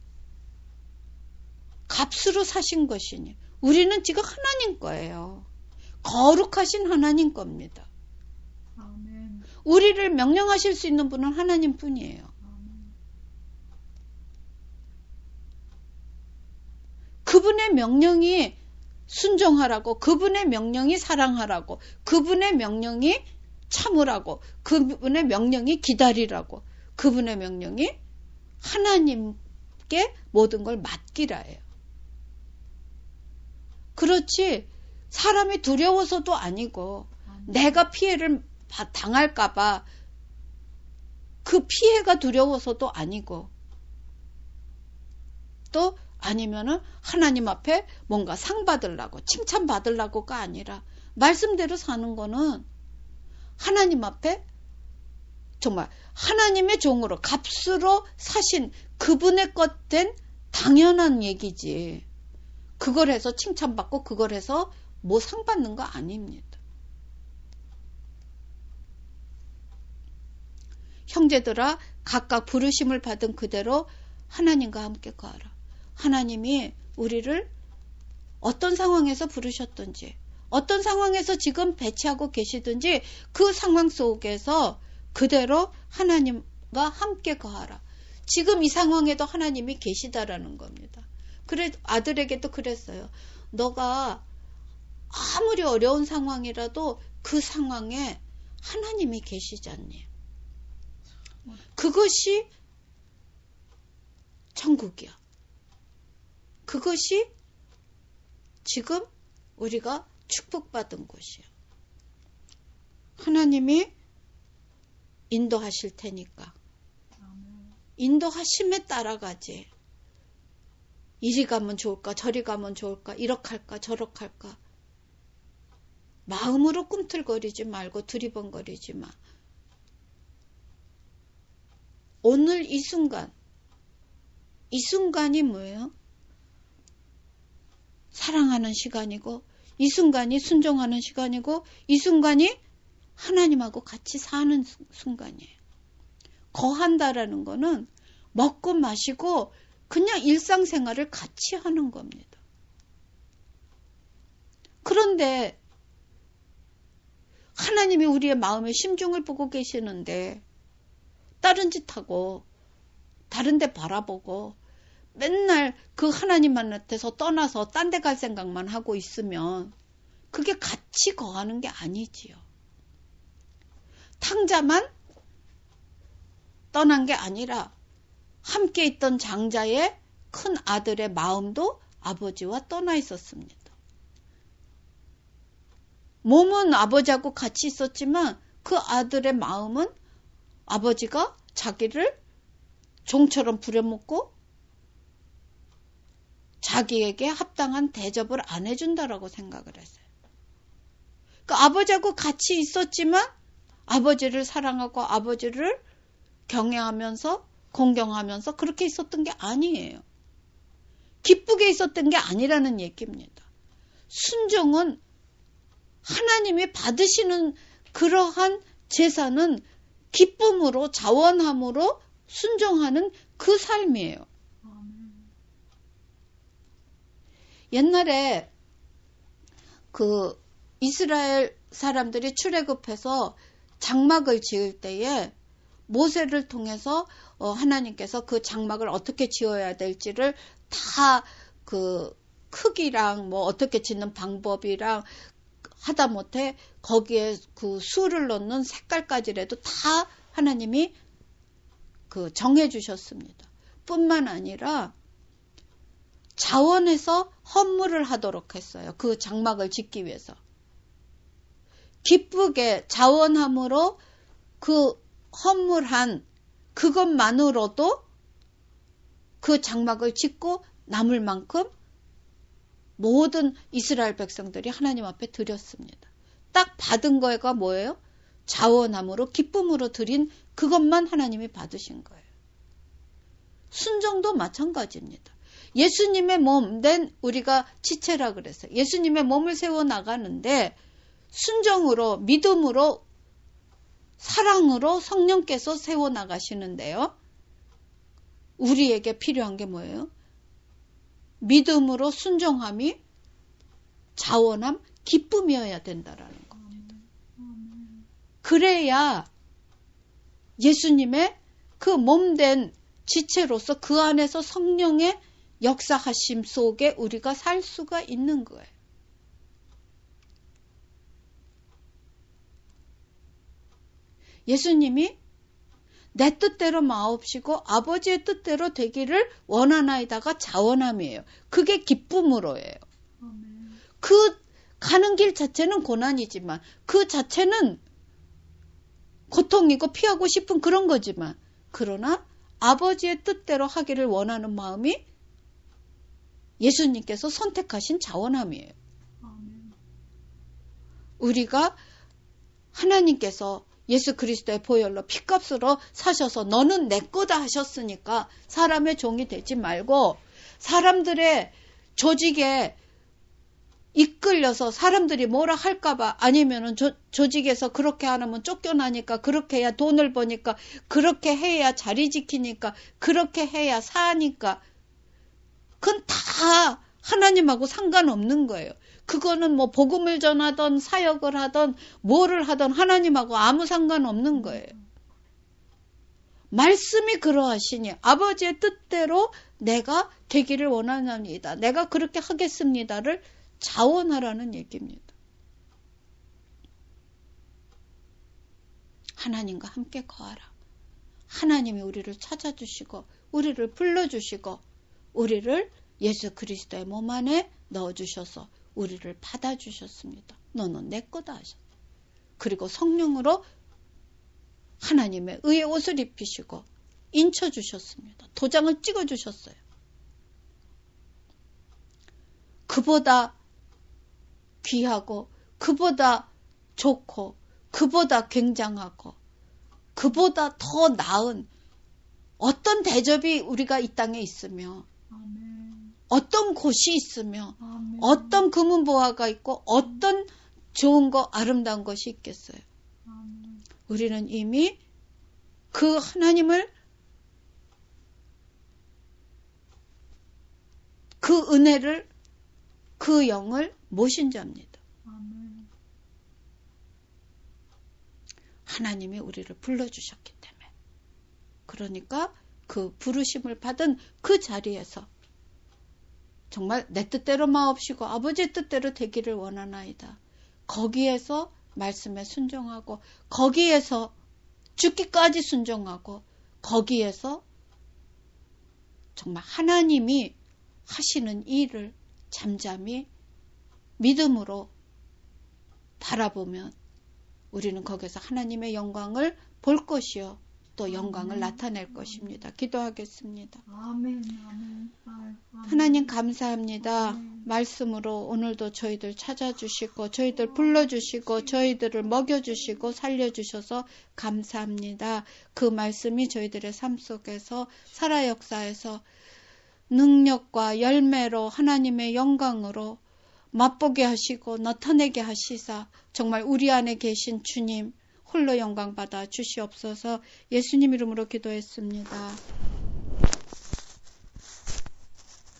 값으로 사신 것이니, 우리는 지금 하나님 거예요. 거룩하신 하나님 겁니다. 아멘. 우리를 명령하실 수 있는 분은 하나님 뿐이에요. 그분의 명령이 순종하라고, 그분의 명령이 사랑하라고, 그분의 명령이 참으라고, 그분의 명령이 기다리라고, 그분의 명령이 하나님께 모든 걸 맡기라예요. 그렇지 사람이 두려워서도 아니고, 내가 피해를 당할까봐 그 피해가 두려워서도 아니고, 또 아니면은 하나님 앞에 뭔가 상 받으려고, 칭찬 받으려고가 아니라 말씀대로 사는 거는 하나님 앞에 정말 하나님의 종으로 값으로 사신 그분의 것 된 당연한 얘기지. 그걸 해서 칭찬받고 그걸 해서 뭐 상 받는 거 아닙니다. 형제들아 각각 부르심을 받은 그대로 하나님과 함께 거하라. 하나님이 우리를 어떤 상황에서 부르셨든지 어떤 상황에서 지금 배치하고 계시든지 그 상황 속에서 그대로 하나님과 함께 거하라. 지금 이 상황에도 하나님이 계시다라는 겁니다. 그래 아들에게도 그랬어요. 너가 아무리 어려운 상황이라도 그 상황에 하나님이 계시잖니. 그것이 천국이야. 그것이 지금 우리가 축복받은 곳이야. 하나님이 인도하실 테니까 인도하심에 따라가지. 이리 가면 좋을까 저리 가면 좋을까 이렇게 할까 저렇게 할까 마음으로 꿈틀거리지 말고 두리번거리지 마. 오늘 이 순간 이 순간이 뭐예요? 사랑하는 시간이고 이 순간이 순종하는 시간이고 이 순간이 하나님하고 같이 사는 순간이에요. 거한다라는 거는 먹고 마시고 그냥 일상생활을 같이 하는 겁니다. 그런데 하나님이 우리의 마음의 심중을 보고 계시는데 다른 짓 하고 다른 데 바라보고 맨날 그 하나님한테서 떠나서 딴 데 갈 생각만 하고 있으면 그게 같이 거하는 게 아니지요. 탕자만 떠난 게 아니라 함께 있던 장자의 큰 아들의 마음도 아버지와 떠나 있었습니다. 몸은 아버지하고 같이 있었지만 그 아들의 마음은 아버지가 자기를 종처럼 부려먹고 자기에게 합당한 대접을 안 해준다라고 생각을 했어요. 그러니까 아버지하고 같이 있었지만 아버지를 사랑하고 아버지를 경외하면서 공경하면서 그렇게 있었던 게 아니에요. 기쁘게 있었던 게 아니라는 얘기입니다. 순종은 하나님이 받으시는 그러한 제사는 기쁨으로 자원함으로 순종하는 그 삶이에요. 옛날에 그 이스라엘 사람들이 출애굽해서 장막을 지을 때에 모세를 통해서 어 하나님께서 그 장막을 어떻게 지어야 될지를 다 그 크기랑 뭐 어떻게 짓는 방법이랑 하다못해 거기에 그 수를 넣는 색깔까지라도 다 하나님이 그 정해 주셨습니다. 뿐만 아니라 자원해서 헌물을 하도록 했어요. 그 장막을 짓기 위해서. 기쁘게 자원함으로 그 헌물한 그것만으로도 그 장막을 짓고 남을 만큼 모든 이스라엘 백성들이 하나님 앞에 드렸습니다. 딱 받은 거가 뭐예요? 자원함으로 기쁨으로 드린 그것만 하나님이 받으신 거예요. 순종도 마찬가지입니다. 예수님의 몸 된 우리가 지체라 그랬어요. 예수님의 몸을 세워 나가는데 순종으로 믿음으로 사랑으로 성령께서 세워 나가시는데요. 우리에게 필요한 게 뭐예요? 믿음으로 순종함이 자원함, 기쁨이어야 된다라는 겁니다. 그래야 예수님의 그 몸된 지체로서 그 안에서 성령의 역사하심 속에 우리가 살 수가 있는 거예요. 예수님이 내 뜻대로 마옵시고 아버지의 뜻대로 되기를 원하나이다가 자원함이에요. 그게 기쁨으로예요. 그 가는 길 자체는 고난이지만 그 자체는 고통이고 피하고 싶은 그런 거지만 그러나 아버지의 뜻대로 하기를 원하는 마음이 예수님께서 선택하신 자원함이에요. 우리가 하나님께서 예수 그리스도의 보혈로 피값으로 사셔서 너는 내 거다 하셨으니까 사람의 종이 되지 말고 사람들의 조직에 이끌려서 사람들이 뭐라 할까봐 아니면은 조, 조직에서 그렇게 안 하면 쫓겨나니까 그렇게 해야 돈을 버니까 그렇게 해야 자리 지키니까 그렇게 해야 사니까 그건 다 하나님하고 상관없는 거예요. 그거는 뭐 복음을 전하던 사역을 하던 뭐를 하던 하나님하고 아무 상관없는 거예요. 말씀이 그러하시니 아버지의 뜻대로 내가 되기를 원하나이다. 내가 그렇게 하겠습니다를 자원하라는 얘기입니다. 하나님과 함께 거하라. 하나님이 우리를 찾아주시고 우리를 불러주시고 우리를 예수 그리스도의 몸 안에 넣어주셔서 우리를 받아주셨습니다. 너는 내 거다 하셨어요. 그리고 성령으로 하나님의 의의 옷을 입히시고 인쳐주셨습니다. 도장을 찍어주셨어요. 그보다 귀하고 그보다 좋고 그보다 굉장하고 그보다 더 나은 어떤 대접이 우리가 이 땅에 있으며 아멘. 어떤 곳이 있으며 아멘. 어떤 금은보화가 있고 어떤 좋은 거 아름다운 것이 있겠어요. 아멘. 우리는 이미 그 하나님을 그 은혜를 그 영을 모신 자입니다. 아멘. 하나님이 우리를 불러주셨기 때문에. 그러니까 그 부르심을 받은 그 자리에서 정말 내 뜻대로 마옵시고 아버지의 뜻대로 되기를 원하나이다. 거기에서 말씀에 순종하고 거기에서 죽기까지 순종하고 거기에서 정말 하나님이 하시는 일을 잠잠히 믿음으로 바라보면 우리는 거기서 하나님의 영광을 볼 것이요 또 영광을 아멘. 나타낼 것입니다. 기도하겠습니다. 아멘. 아멘. 아멘. 하나님 감사합니다. 아멘. 말씀으로 오늘도 저희들 찾아주시고 저희들 불러주시고 저희들을 먹여주시고 살려주셔서 감사합니다. 그 말씀이 저희들의 삶 속에서 살아 역사에서 능력과 열매로 하나님의 영광으로 맛보게 하시고 나타내게 하시사 정말 우리 안에 계신 주님 홀로 영광 받아 주시옵소서. 예수님 이름으로 기도했습니다.